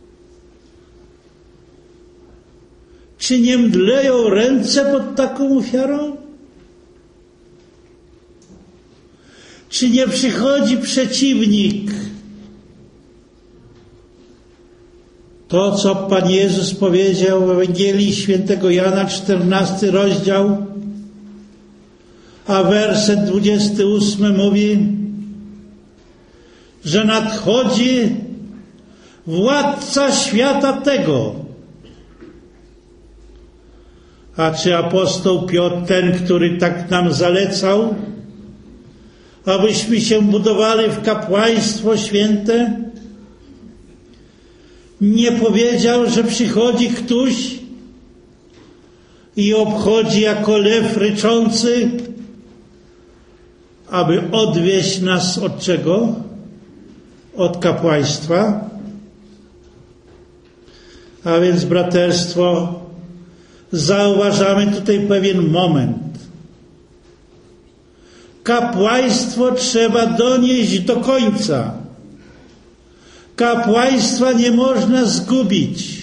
Czy nie mdleją ręce pod taką ofiarą? Czy nie przychodzi przeciwnik? To, co Pan Jezus powiedział w Ewangelii Świętego Jana, 14 rozdział, a werset 28 mówi, że nadchodzi władca świata tego. A czy apostoł Piotr, ten, który tak nam zalecał, abyśmy się budowali w kapłaństwo święte, nie powiedział, że przychodzi ktoś i obchodzi jako lew ryczący, aby odwieźć nas od czego? Od kapłaństwa. A więc, braterstwo, zauważamy tutaj pewien moment. Kapłaństwo trzeba donieść do końca. Kapłaństwa nie można zgubić.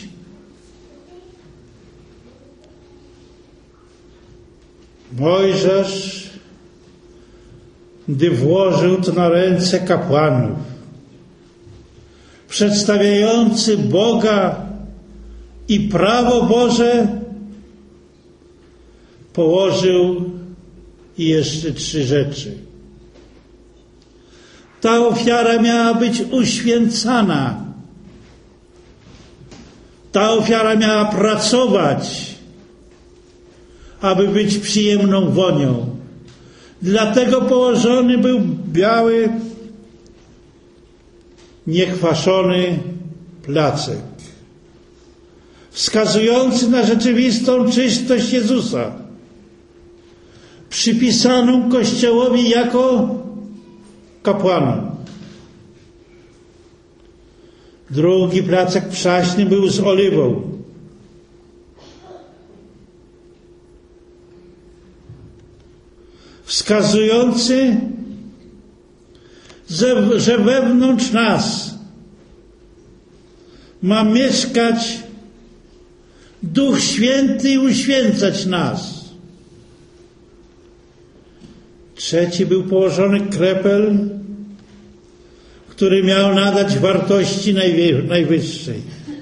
Mojżesz, gdy włożył to na ręce kapłanów, przedstawiający Boga i prawo Boże, położył jeszcze 3 rzeczy. Ta ofiara miała być uświęcana. Ta ofiara miała pracować, aby być przyjemną wonią. Dlatego położony był biały, niekwaszony placek, wskazujący na rzeczywistą czystość Jezusa, przypisaną Kościołowi jako kapłanom. Drugi placek przaśny był z oliwą. Wskazujący, że wewnątrz nas ma mieszkać Duch Święty i uświęcać nas. Trzeci był położony krepel, który miał nadać wartości najwyższej.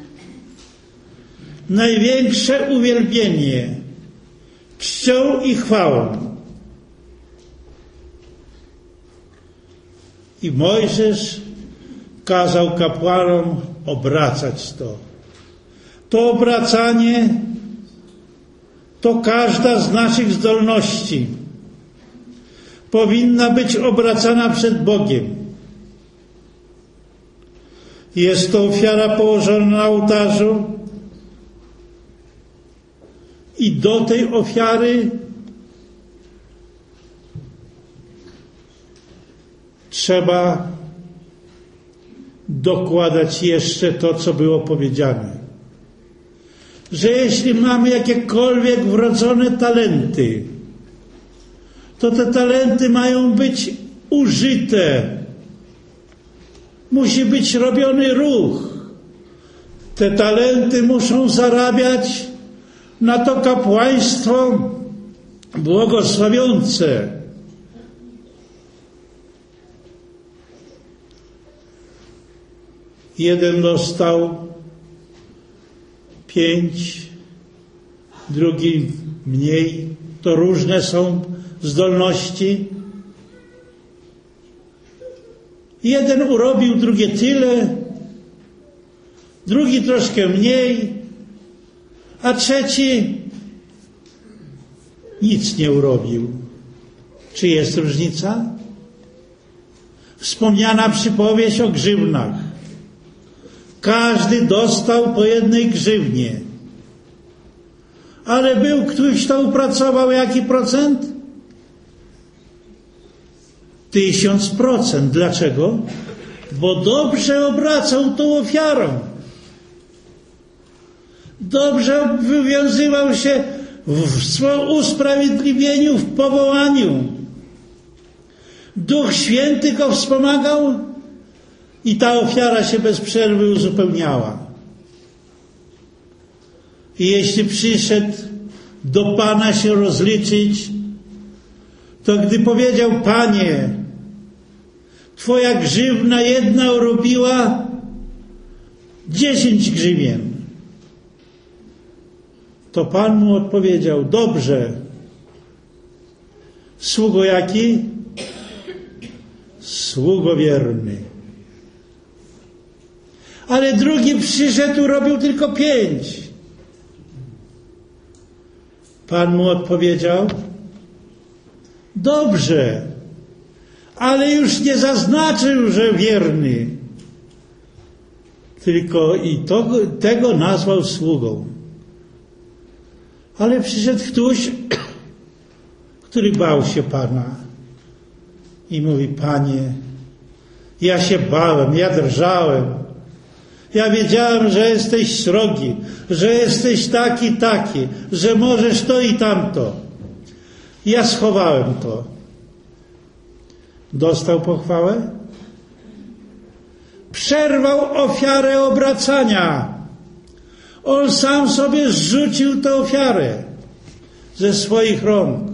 Największe uwielbienie, czcią i chwałą. I Mojżesz kazał kapłanom obracać to. To obracanie to każda z naszych zdolności powinna być obracana przed Bogiem. Jest to ofiara położona na ołtarzu i do tej ofiary trzeba dokładać jeszcze to, co było powiedziane. Że jeśli mamy jakiekolwiek wrodzone talenty, to te talenty mają być użyte. Musi być robiony ruch. Te talenty muszą zarabiać na to kapłaństwo błogosławiące. Jeden dostał 5, drugi mniej. To różne są zdolności. Jeden urobił, drugie tyle, drugi troszkę mniej, a trzeci nic nie urobił. Czy jest różnica? Wspomniana przypowieść o grzywnach. Każdy dostał po 1 grzywnie. Ale był ktoś, kto upracował jaki procent? 1000%. Dlaczego? Bo dobrze obracał tą ofiarą. Dobrze wywiązywał się w swoim usprawiedliwieniu, w powołaniu. Duch Święty go wspomagał i ta ofiara się bez przerwy uzupełniała. I jeśli przyszedł do Pana się rozliczyć, to gdy powiedział: Panie, Twoja grzywna 1 urobiła 10 grzywien, to Pan mu odpowiedział: dobrze, sługo jaki? Sługo wierny. Ale drugi przyszedł, robił tylko 5. Pan mu odpowiedział: dobrze, ale już nie zaznaczył, że wierny, tylko i tego nazwał sługą. Ale przyszedł ktoś, który bał się Pana i mówi: Panie, ja się bałem, ja drżałem. Ja wiedziałem, że jesteś srogi, że jesteś taki, że możesz to i tamto. Ja schowałem to. Dostał pochwałę? Przerwał ofiarę obracania. On sam sobie zrzucił tę ofiarę ze swoich rąk.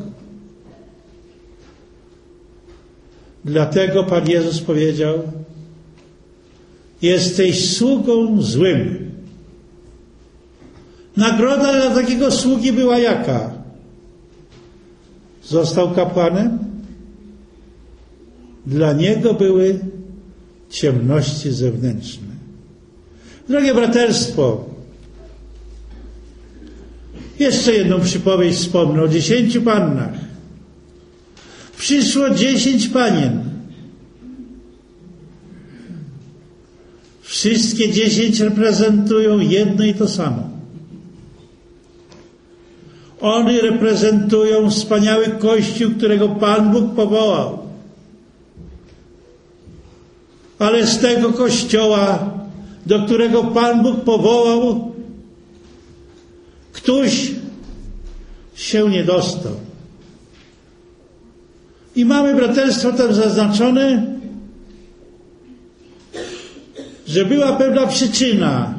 Dlatego Pan Jezus powiedział: jesteś sługą złym. Nagroda dla takiego sługi była jaka? Został kapłanem? Dla niego były ciemności zewnętrzne. Drogie braterstwo, jeszcze jedną przypowieść wspomnę o 10 pannach. Przyszło 10 panien. Wszystkie 10 reprezentują jedno i to samo. One reprezentują wspaniały Kościół, którego Pan Bóg powołał. Ale z tego Kościoła, do którego Pan Bóg powołał, ktoś się nie dostał. I mamy, braterstwo, tam zaznaczone, że była pewna przyczyna,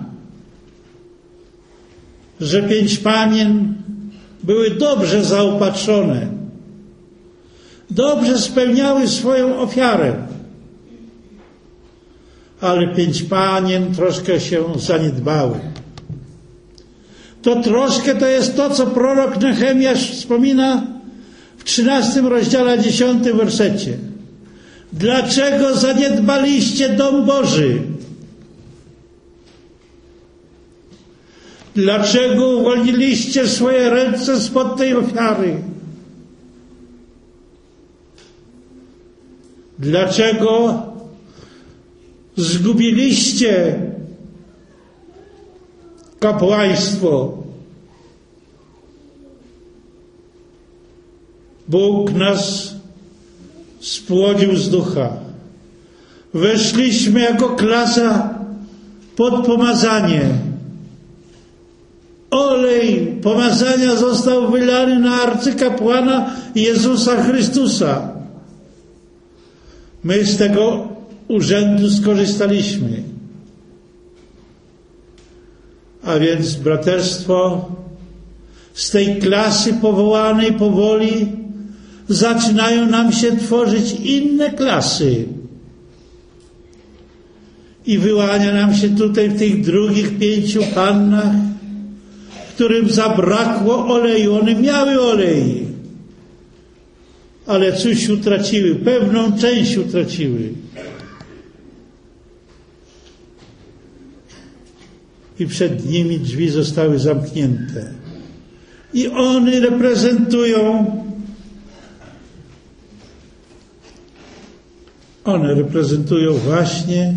że 5 panien były dobrze zaopatrzone, dobrze spełniały swoją ofiarę. ale 5 panien troszkę się zaniedbały. To troszkę to jest to, co prorok Nehemiasz wspomina w 13 rozdziale 10 wersecie. Dlaczego zaniedbaliście dom Boży? Dlaczego uwolniliście swoje ręce spod tej ofiary? Dlaczego zgubiliście kapłaństwo? Bóg nas spłodził z ducha. Weszliśmy jako klasa pod pomazanie. Olej pomazania został wylany na arcykapłana Jezusa Chrystusa. My z tego urzędu skorzystaliśmy. A więc, braterstwo, z tej klasy powołanej powoli zaczynają nam się tworzyć inne klasy. I wyłania nam się tutaj w tych drugich 5 pannach, którym zabrakło oleju. One miały olej, ale coś utraciły, pewną część utraciły. I przed nimi drzwi zostały zamknięte. I one reprezentują właśnie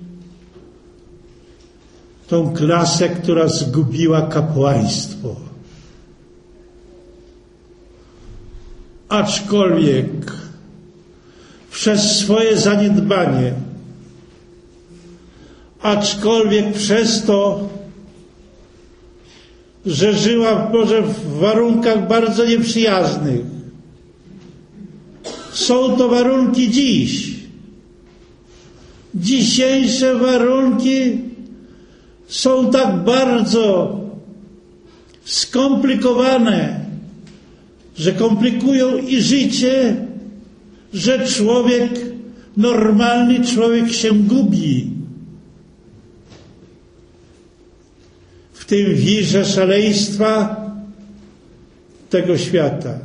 tą klasę, która zgubiła kapłaństwo. Aczkolwiek przez swoje zaniedbanie, aczkolwiek przez to, że żyła może w warunkach bardzo nieprzyjaznych. Są to warunki dziś. Dzisiejsze warunki są tak bardzo skomplikowane, że komplikują i życie, że normalny człowiek się gubi w tym wirze szaleństwa tego świata.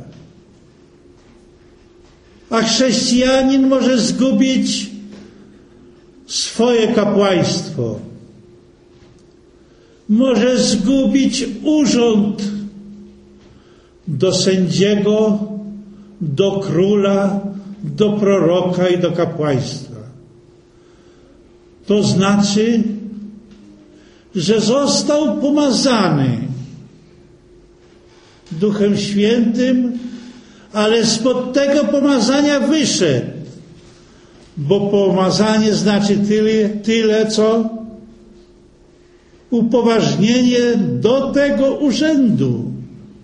A chrześcijanin może zgubić swoje kapłaństwo. Może zgubić urząd do sędziego, do króla, do proroka i do kapłaństwa. To znaczy, że został pomazany Duchem Świętym, ale spod tego pomazania wyszedł, bo pomazanie znaczy tyle co upoważnienie do tego urzędu.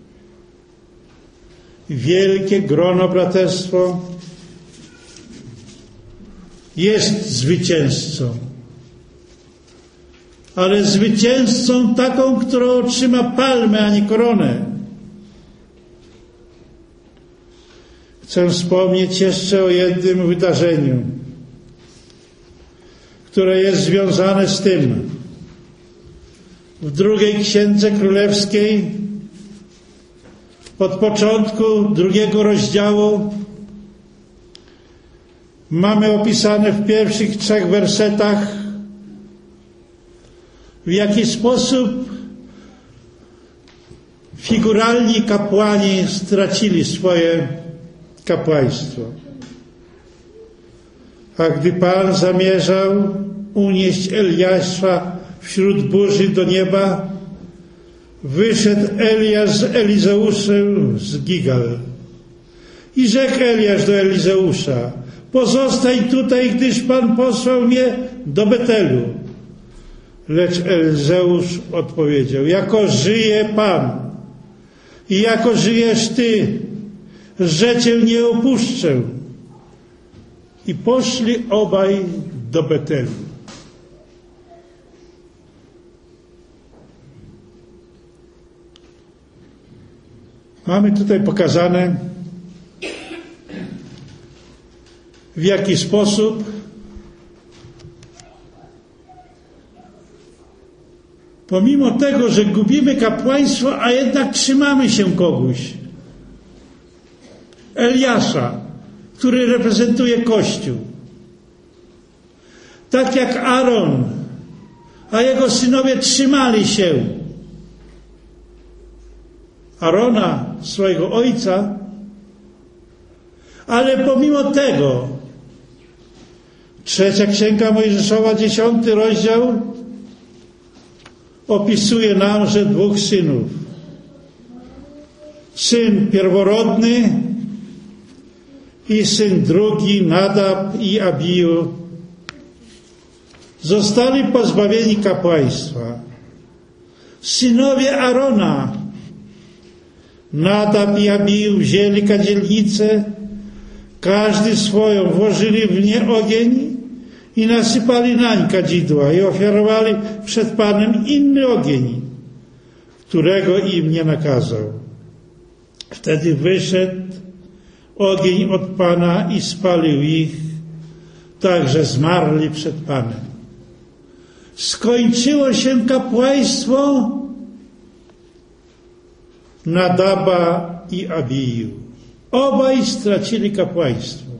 Wielkie grono, braterstwo, jest zwycięzcą. Ale zwycięzcą taką, która otrzyma palmę, a nie koronę. Chcę wspomnieć jeszcze o jednym wydarzeniu, które jest związane z tym. W 2 Księdze Królewskiej, od początku 2 rozdziału, mamy opisane w pierwszych 3 wersetach, w jaki sposób figuralni kapłani stracili swoje kapłaństwo. A gdy Pan zamierzał unieść Eliasza wśród burzy do nieba, wyszedł Eliasz z Elizeuszem z Gigal. I rzekł Eliasz do Elizeusza: pozostań tutaj, gdyż Pan posłał mnie do Betelu. Lecz Elizeusz odpowiedział: jako żyje Pan i jako żyjesz Ty, że Cię nie opuszczę. I poszli obaj do Betelu. Mamy tutaj pokazane, w jaki sposób Pomimo tego, że gubimy kapłaństwo, a jednak trzymamy się kogoś. Eliasza, który reprezentuje Kościół. Tak jak Aaron, a jego synowie trzymali się Arona, swojego ojca, ale pomimo tego 3 Księga Mojżeszowa, 10 rozdział opisuje nam, że 2 synów. Syn pierworodny i syn drugi, Nadab i Abiju, zostali pozbawieni kapłaństwa. Synowie Arona, Nadab i Abiju, wzięli kadzielnicę, każdy swoją, włożyli w nie ogień i nasypali nań kadzidła i ofiarowali przed Panem inny ogień, którego im nie nakazał. Wtedy wyszedł ogień od Pana i spalił ich, tak że zmarli przed Panem. Skończyło się kapłaństwo Nadaba i Abiju. Obaj stracili kapłaństwo.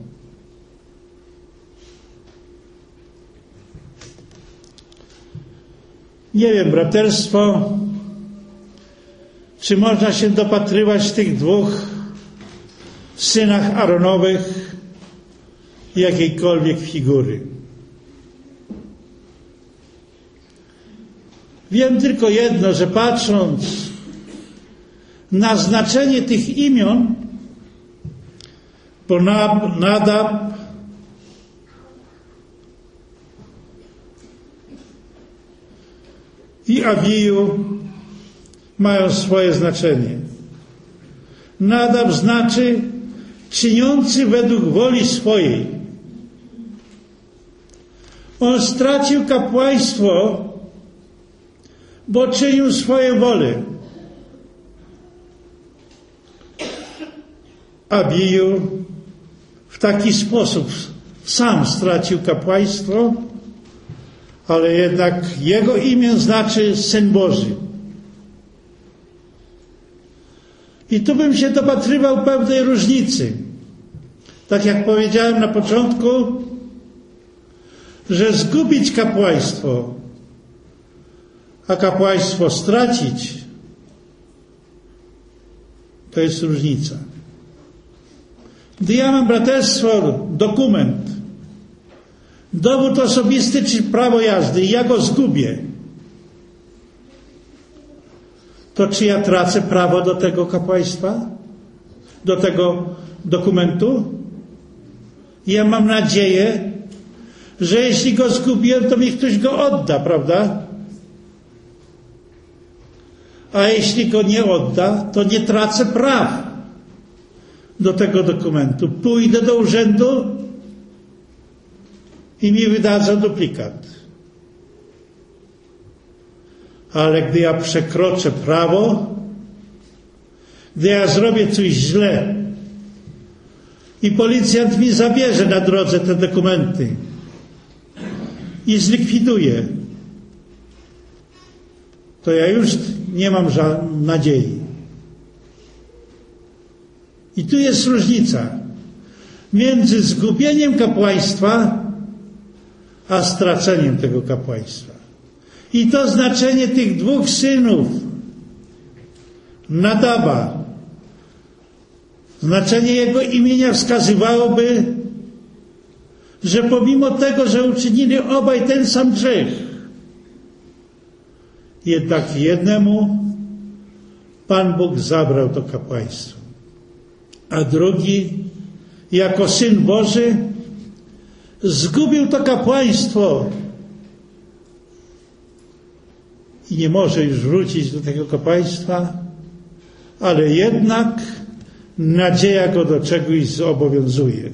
Nie wiem, braterstwo, czy można się dopatrywać w tych 2 synach Aaronowych jakiejkolwiek figury. Wiem tylko jedno, że patrząc na znaczenie tych imion, bo Nadab i Abiju mają swoje znaczenie. Nadab znaczy czyniący według woli swojej. On stracił kapłaństwo, bo czynił swoje wole. Abiju w taki sposób sam stracił kapłaństwo, ale jednak jego imię znaczy Syn Boży. I tu bym się dopatrywał pewnej różnicy. Tak jak powiedziałem na początku, że zgubić kapłaństwo, a kapłaństwo stracić, to jest różnica. Gdy ja mam, braterstwo, dokument, dowód osobisty czy prawo jazdy i ja go zgubię, to czy ja tracę prawo do tego kapłaństwa? Do tego dokumentu? I ja mam nadzieję, że jeśli go zgubiłem, to mi ktoś go odda, prawda? A jeśli go nie odda, to nie tracę praw do tego dokumentu. Pójdę do urzędu i mi wydadzą duplikat. Ale gdy ja przekroczę prawo, gdy ja zrobię coś źle i policjant mi zabierze na drodze te dokumenty i zlikwiduje, to ja już nie mam nadziei. I tu jest różnica między zgubieniem kapłaństwa a straceniem tego kapłaństwa. I to znaczenie tych 2 synów Nadaba, znaczenie jego imienia wskazywałoby, że pomimo tego, że uczynili obaj ten sam grzech, jednak jednemu Pan Bóg zabrał to kapłaństwo, a drugi, jako Syn Boży, zgubił to kapłaństwo i nie może już wrócić do tego kapłaństwa, ale jednak nadzieja go do czegoś zobowiązuje.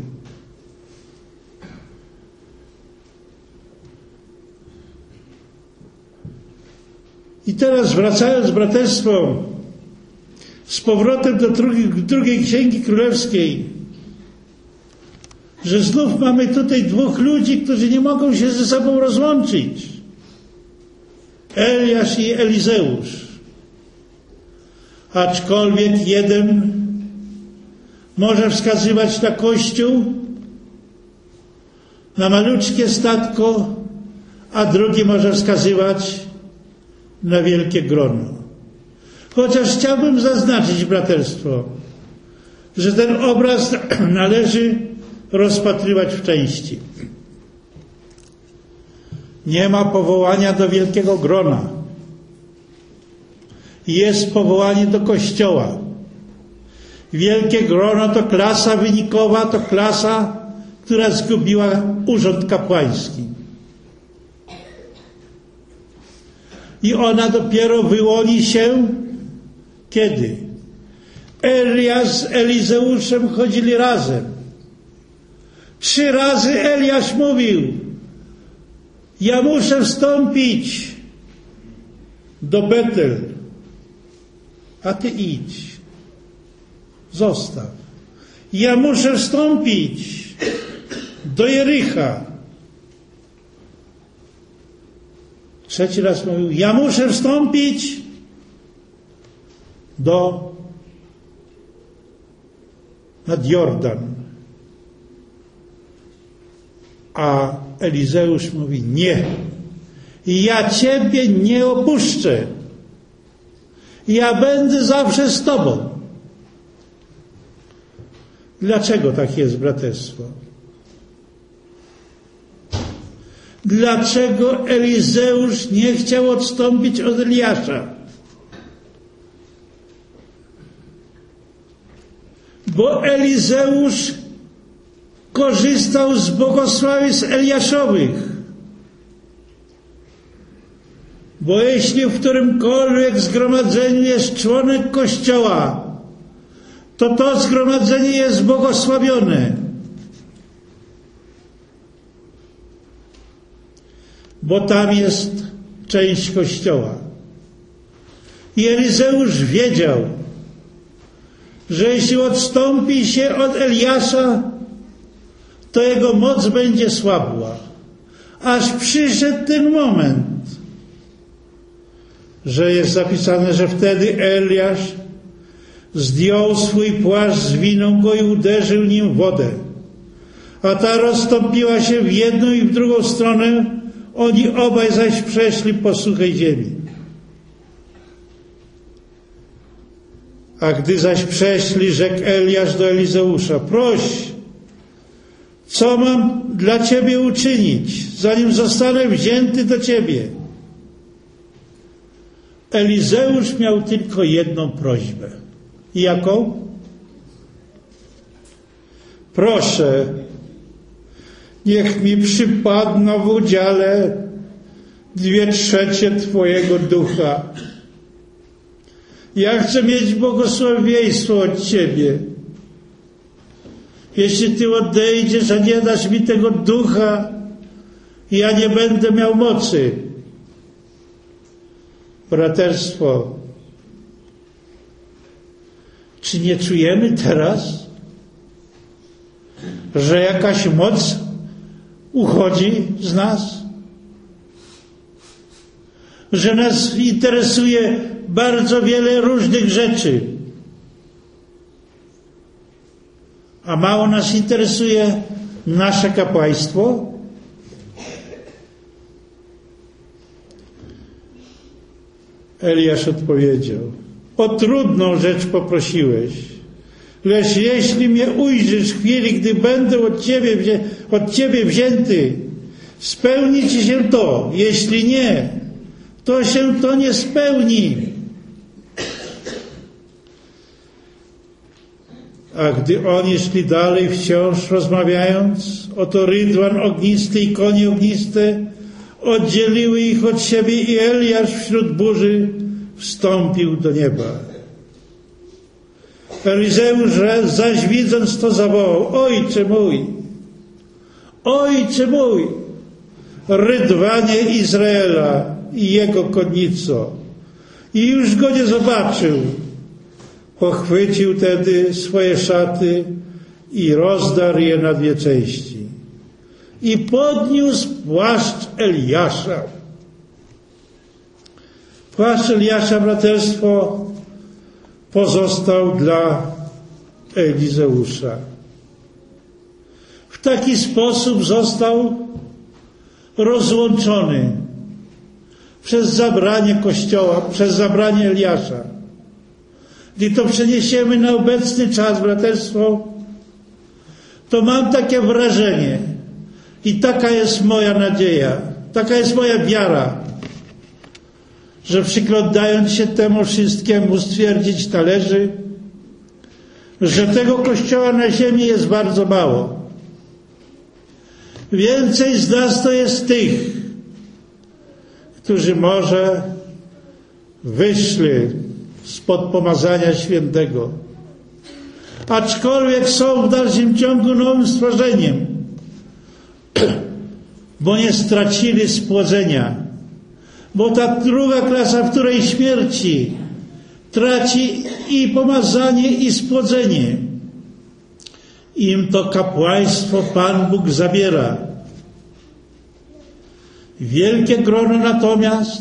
I teraz wracając, braterstwo, z powrotem do drugiej Księgi Królewskiej, że znów mamy tutaj 2 ludzi, którzy nie mogą się ze sobą rozłączyć. Eliasz i Elizeusz. Aczkolwiek jeden może wskazywać na Kościół, na malutkie statko, a drugi może wskazywać na wielkie grono. Chociaż chciałbym zaznaczyć, braterstwo, że ten obraz należy rozpatrywać w części. Nie ma powołania do wielkiego grona. Jest powołanie do Kościoła. Wielkie grono to klasa wynikowa, to klasa, która zgubiła urząd kapłański. I ona dopiero wyłoni się kiedy? Eliasz z Elizeuszem chodzili razem. 3 razy Eliasz mówił: ja muszę wstąpić do Betel, a ty idź, zostaw. Ja muszę wstąpić do Jericha. 3 raz mówił: ja muszę wstąpić nad Jordan. A Elizeusz mówi: nie, ja ciebie nie opuszczę. Ja będę zawsze z tobą. Dlaczego tak jest, braterstwo? Dlaczego Elizeusz nie chciał odstąpić od Eliasza? Bo Elizeusz korzystał z błogosławieństw Eliaszowych. Bo jeśli w którymkolwiek zgromadzeniu jest członek Kościoła, to zgromadzenie jest błogosławione. Bo tam jest część Kościoła. I Elizeusz wiedział, że jeśli odstąpi się od Eliasza, to jego moc będzie słabła. Aż przyszedł ten moment, że jest zapisane, że wtedy Eliasz zdjął swój płaszcz, zwinął go i uderzył nim w wodę. A ta rozstąpiła się w jedną i w drugą stronę, oni obaj zaś przeszli po suchej ziemi. A gdy zaś przeszli, rzekł Eliasz do Elizeusza: proś, co mam dla ciebie uczynić, zanim zostanę wzięty do ciebie? Elizeusz miał tylko jedną prośbę. I jaką? Proszę, niech mi przypadną w udziale 2/3 Twojego ducha. Ja chcę mieć błogosławieństwo od Ciebie. Jeśli Ty odejdziesz, a nie dasz mi tego ducha, ja nie będę miał mocy. Braterstwo, czy nie czujemy teraz, że jakaś moc uchodzi z nas? Że nas interesuje bardzo wiele różnych rzeczy, a mało nas interesuje nasze kapłaństwo? Eliasz odpowiedział: o trudną rzecz poprosiłeś, lecz jeśli mnie ujrzysz w chwili, gdy będę od Ciebie wzięty, spełni Ci się to. Jeśli nie, to się to nie spełni. A gdy oni szli dalej, wciąż rozmawiając, oto rydwan ognisty i konie ogniste oddzieliły ich od siebie i Eliasz wśród burzy wstąpił do nieba. Elizeusz zaś widząc to zawołał: Ojcze mój, rydwanie Izraela i jego konnico. I już go nie zobaczył. Pochwycił tedy swoje szaty i rozdarł je na 2 części. I podniósł płaszcz Eliasza Płaszcz Eliasza, braterstwo, pozostał dla Elizeusza. W taki sposób został rozłączony przez zabranie Kościoła, przez zabranie Eliasza. Gdy to przeniesiemy na obecny czas, braterstwo, to mam takie wrażenie i taka jest moja nadzieja, taka jest moja wiara, że przyglądając się temu wszystkiemu stwierdzić należy, że tego Kościoła na ziemi jest bardzo mało. Więcej z nas to jest tych, którzy może wyszli spod pomazania świętego, aczkolwiek są w dalszym ciągu nowym stworzeniem, bo nie stracili spłodzenia, bo ta druga klasa, w której śmierci traci i pomazanie, i spłodzenie. Im to kapłaństwo Pan Bóg zabiera. Wielkie grono natomiast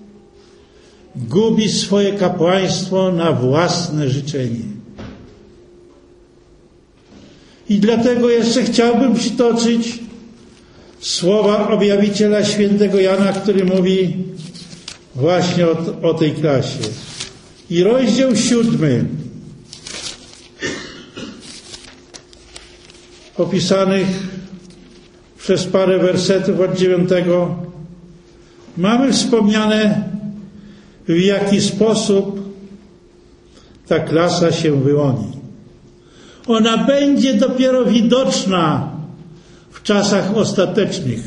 gubi swoje kapłaństwo na własne życzenie. I dlatego jeszcze chciałbym przytoczyć słowa objawiciela świętego Jana, który mówi właśnie o tej klasie. I rozdział 7 opisanych przez parę wersetów od 9 mamy wspomniane, w jaki sposób ta klasa się wyłoni. Ona będzie dopiero widoczna w czasach ostatecznych,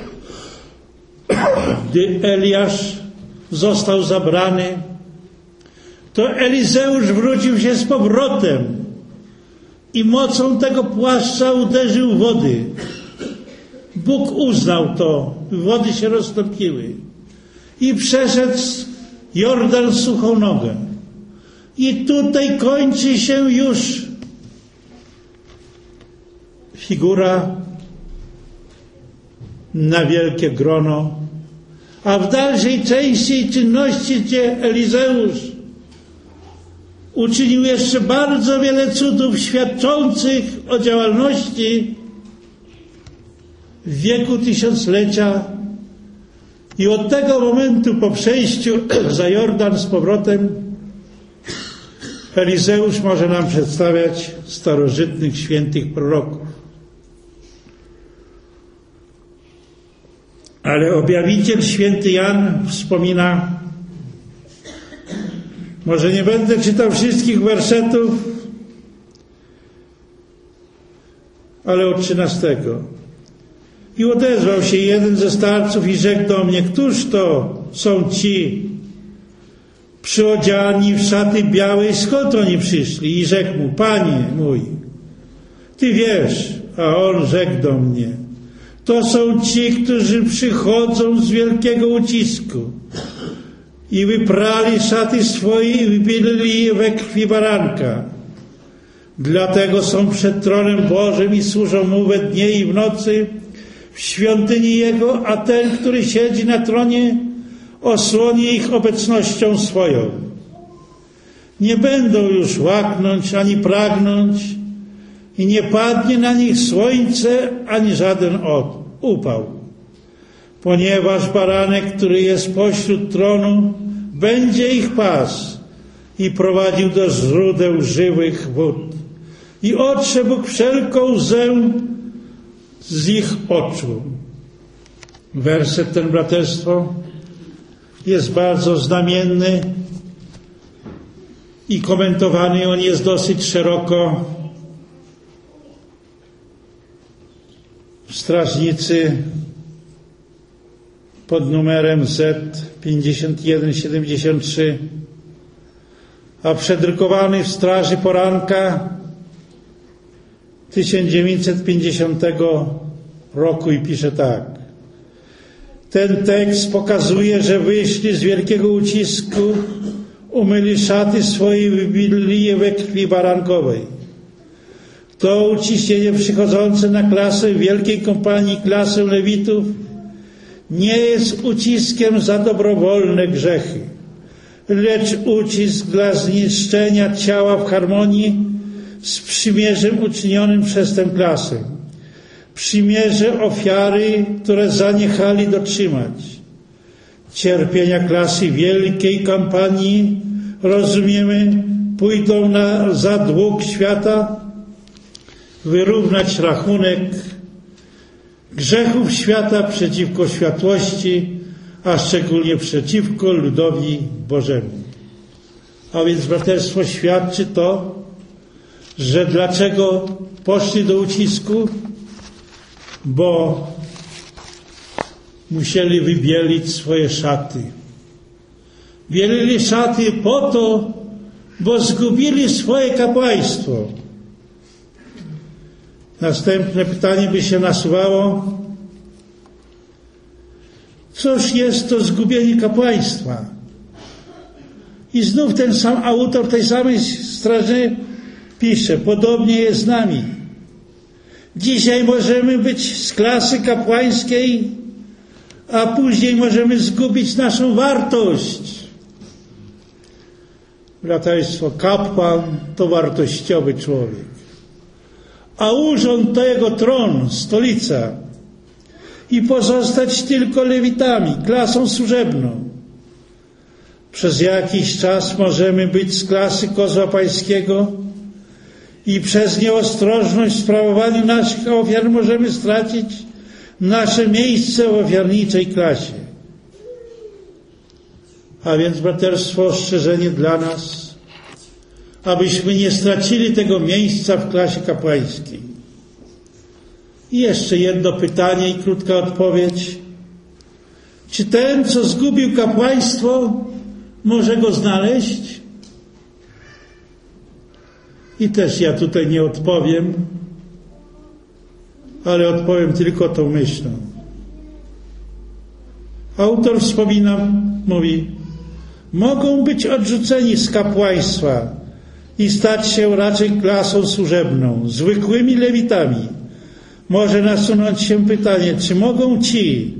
gdy Eliasz został zabrany, to Elizeusz wrócił się z powrotem i mocą tego płaszcza uderzył w wody. Bóg uznał to, wody się rozstąpiły i przeszedł Jordan suchą nogę. I tutaj kończy się już figura na wielkie grono, a w dalszej części czynności, gdzie Elizeusz uczynił jeszcze bardzo wiele cudów świadczących o działalności w wieku tysiąclecia, i od tego momentu po przejściu za Jordan z powrotem Elizeusz może nam przedstawiać starożytnych świętych proroków. Ale objawiciel święty Jan wspomina, może nie będę czytał wszystkich wersetów, ale od 13. I odezwał się jeden ze starców i rzekł do mnie: któż to są ci przyodziani w szaty białe, skąd oni przyszli? I rzekł mu: Panie mój, Ty wiesz. A on rzekł do mnie: to są ci, którzy przychodzą z wielkiego ucisku i wyprali szaty swoje i wybielili je we krwi baranka. Dlatego są przed tronem Bożym i służą Mu we dnie i w nocy w świątyni Jego, a ten, który siedzi na tronie, osłoni ich obecnością swoją. Nie będą już łaknąć ani pragnąć i nie padnie na nich słońce ani żaden upał, ponieważ baranek, który jest pośród tronu, będzie ich pasł i prowadził do źródeł żywych wód i otrze Bóg wszelką łzę z ich oczu. Werset ten, braterstwo, jest bardzo znamienny i komentowany. On jest dosyć szeroko w strażnicy pod numerem Z5173, a przedrukowany w Straży Poranka 1950 roku i pisze tak. Ten tekst pokazuje, że wyszli z wielkiego ucisku, umyli szaty swoje i wybili je we krwi barankowej. To uciśnienie przychodzące na klasę wielkiej kompanii, klasę lewitów, nie jest uciskiem za dobrowolne grzechy, lecz ucisk dla zniszczenia ciała w harmonii z przymierzem uczynionym przez tę klasę. Przymierze ofiary, które zaniechali dotrzymać. Cierpienia klasy wielkiej kampanii, rozumiemy, pójdą za dług świata, wyrównać rachunek grzechów świata przeciwko światłości, a szczególnie przeciwko ludowi Bożemu. A więc, braterstwo, świadczy to, że dlaczego poszli do ucisku? Bo musieli wybielić swoje szaty. Bielili szaty po to, bo zgubili swoje kapłaństwo. Następne pytanie by się nasuwało: cóż jest to zgubienie kapłaństwa? I znów ten sam autor tej samej strony pisze: podobnie jest z nami. Dzisiaj możemy być z klasy kapłańskiej, a później możemy zgubić naszą wartość. Braterstwo, kapłan to wartościowy człowiek, a urząd to jego tron, stolica, i pozostać tylko lewitami, klasą służebną. Przez jakiś czas możemy być z klasy kozła pańskiego i przez nieostrożność w sprawowaniu naszych ofiar możemy stracić nasze miejsce w ofiarniczej klasie. A więc, braterstwo, ostrzeżenie dla nas, abyśmy nie stracili tego miejsca w klasie kapłańskiej. I jeszcze jedno pytanie i krótka odpowiedź. Czy ten, co zgubił kapłaństwo, może go znaleźć? I też ja tutaj nie odpowiem, ale odpowiem tylko tą myślą. Autor wspomina, mówi: mogą być odrzuceni z kapłaństwa i stać się raczej klasą służebną, zwykłymi lewitami. Może nasunąć się pytanie, czy mogą ci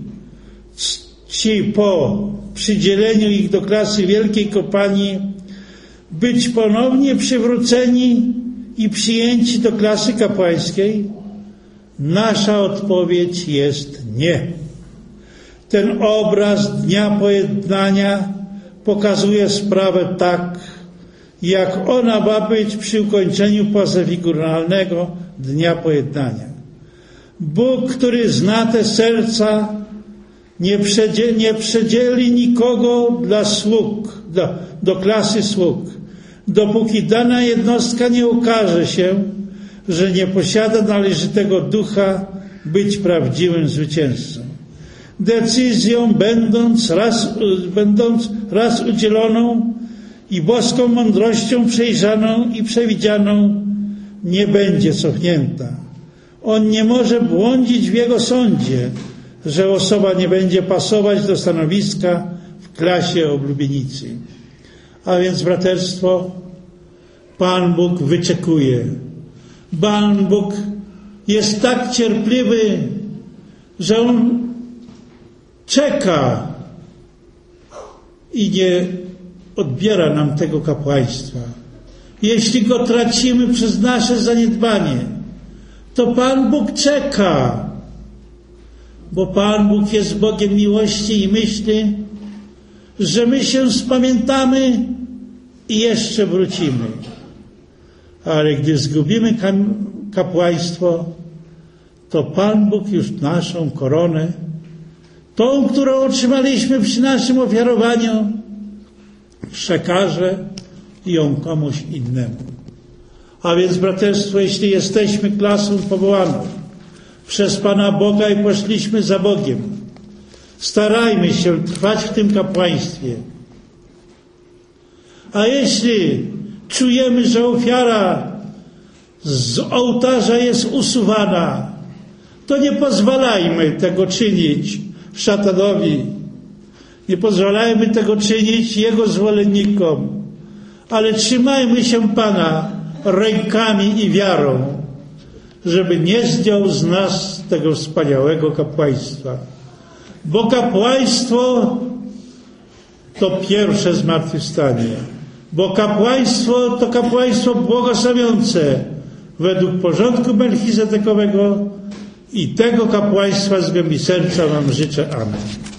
po przydzieleniu ich do klasy wielkiej kompanii być ponownie przywróceni i przyjęci do klasy kapłańskiej? Nasza odpowiedź jest nie. Ten obraz dnia pojednania pokazuje sprawę tak, jak ona ma być przy ukończeniu pozafiguralnego dnia pojednania. Bóg, który zna te serca, nie przedzieli nikogo dla sług, do klasy sług, dopóki dana jednostka nie okaże się, że nie posiada należytego ducha być prawdziwym zwycięzcą. Decyzją będąc raz udzieloną i boską mądrością przejrzaną i przewidzianą, nie będzie cofnięta. On nie może błądzić w jego sądzie, że osoba nie będzie pasować do stanowiska w klasie oblubienicy. A więc, braterstwo, Pan Bóg wyczekuje. Pan Bóg jest tak cierpliwy, że On czeka i nie odbiera nam tego kapłaństwa. Jeśli go tracimy przez nasze zaniedbanie, to Pan Bóg czeka, bo Pan Bóg jest Bogiem miłości i myśli, że my się spamiętamy i jeszcze wrócimy. Ale gdy zgubimy kapłaństwo, to Pan Bóg już naszą koronę, tą, którą otrzymaliśmy przy naszym ofiarowaniu, przekaże ją komuś innemu. A więc, braterstwo, jeśli jesteśmy klasą powołaną przez Pana Boga i poszliśmy za Bogiem, starajmy się trwać w tym kapłaństwie. A jeśli czujemy, że ofiara z ołtarza jest usuwana, to nie pozwalajmy tego czynić szatanowi. Nie pozwalajmy tego czynić jego zwolennikom, ale trzymajmy się Pana rękami i wiarą, żeby nie zdjął z nas tego wspaniałego kapłaństwa. Bo kapłaństwo to pierwsze zmartwychwstanie. Bo kapłaństwo to kapłaństwo błogosławiące według porządku melchizedekowego i tego kapłaństwa z głębi serca wam życzę. Amen.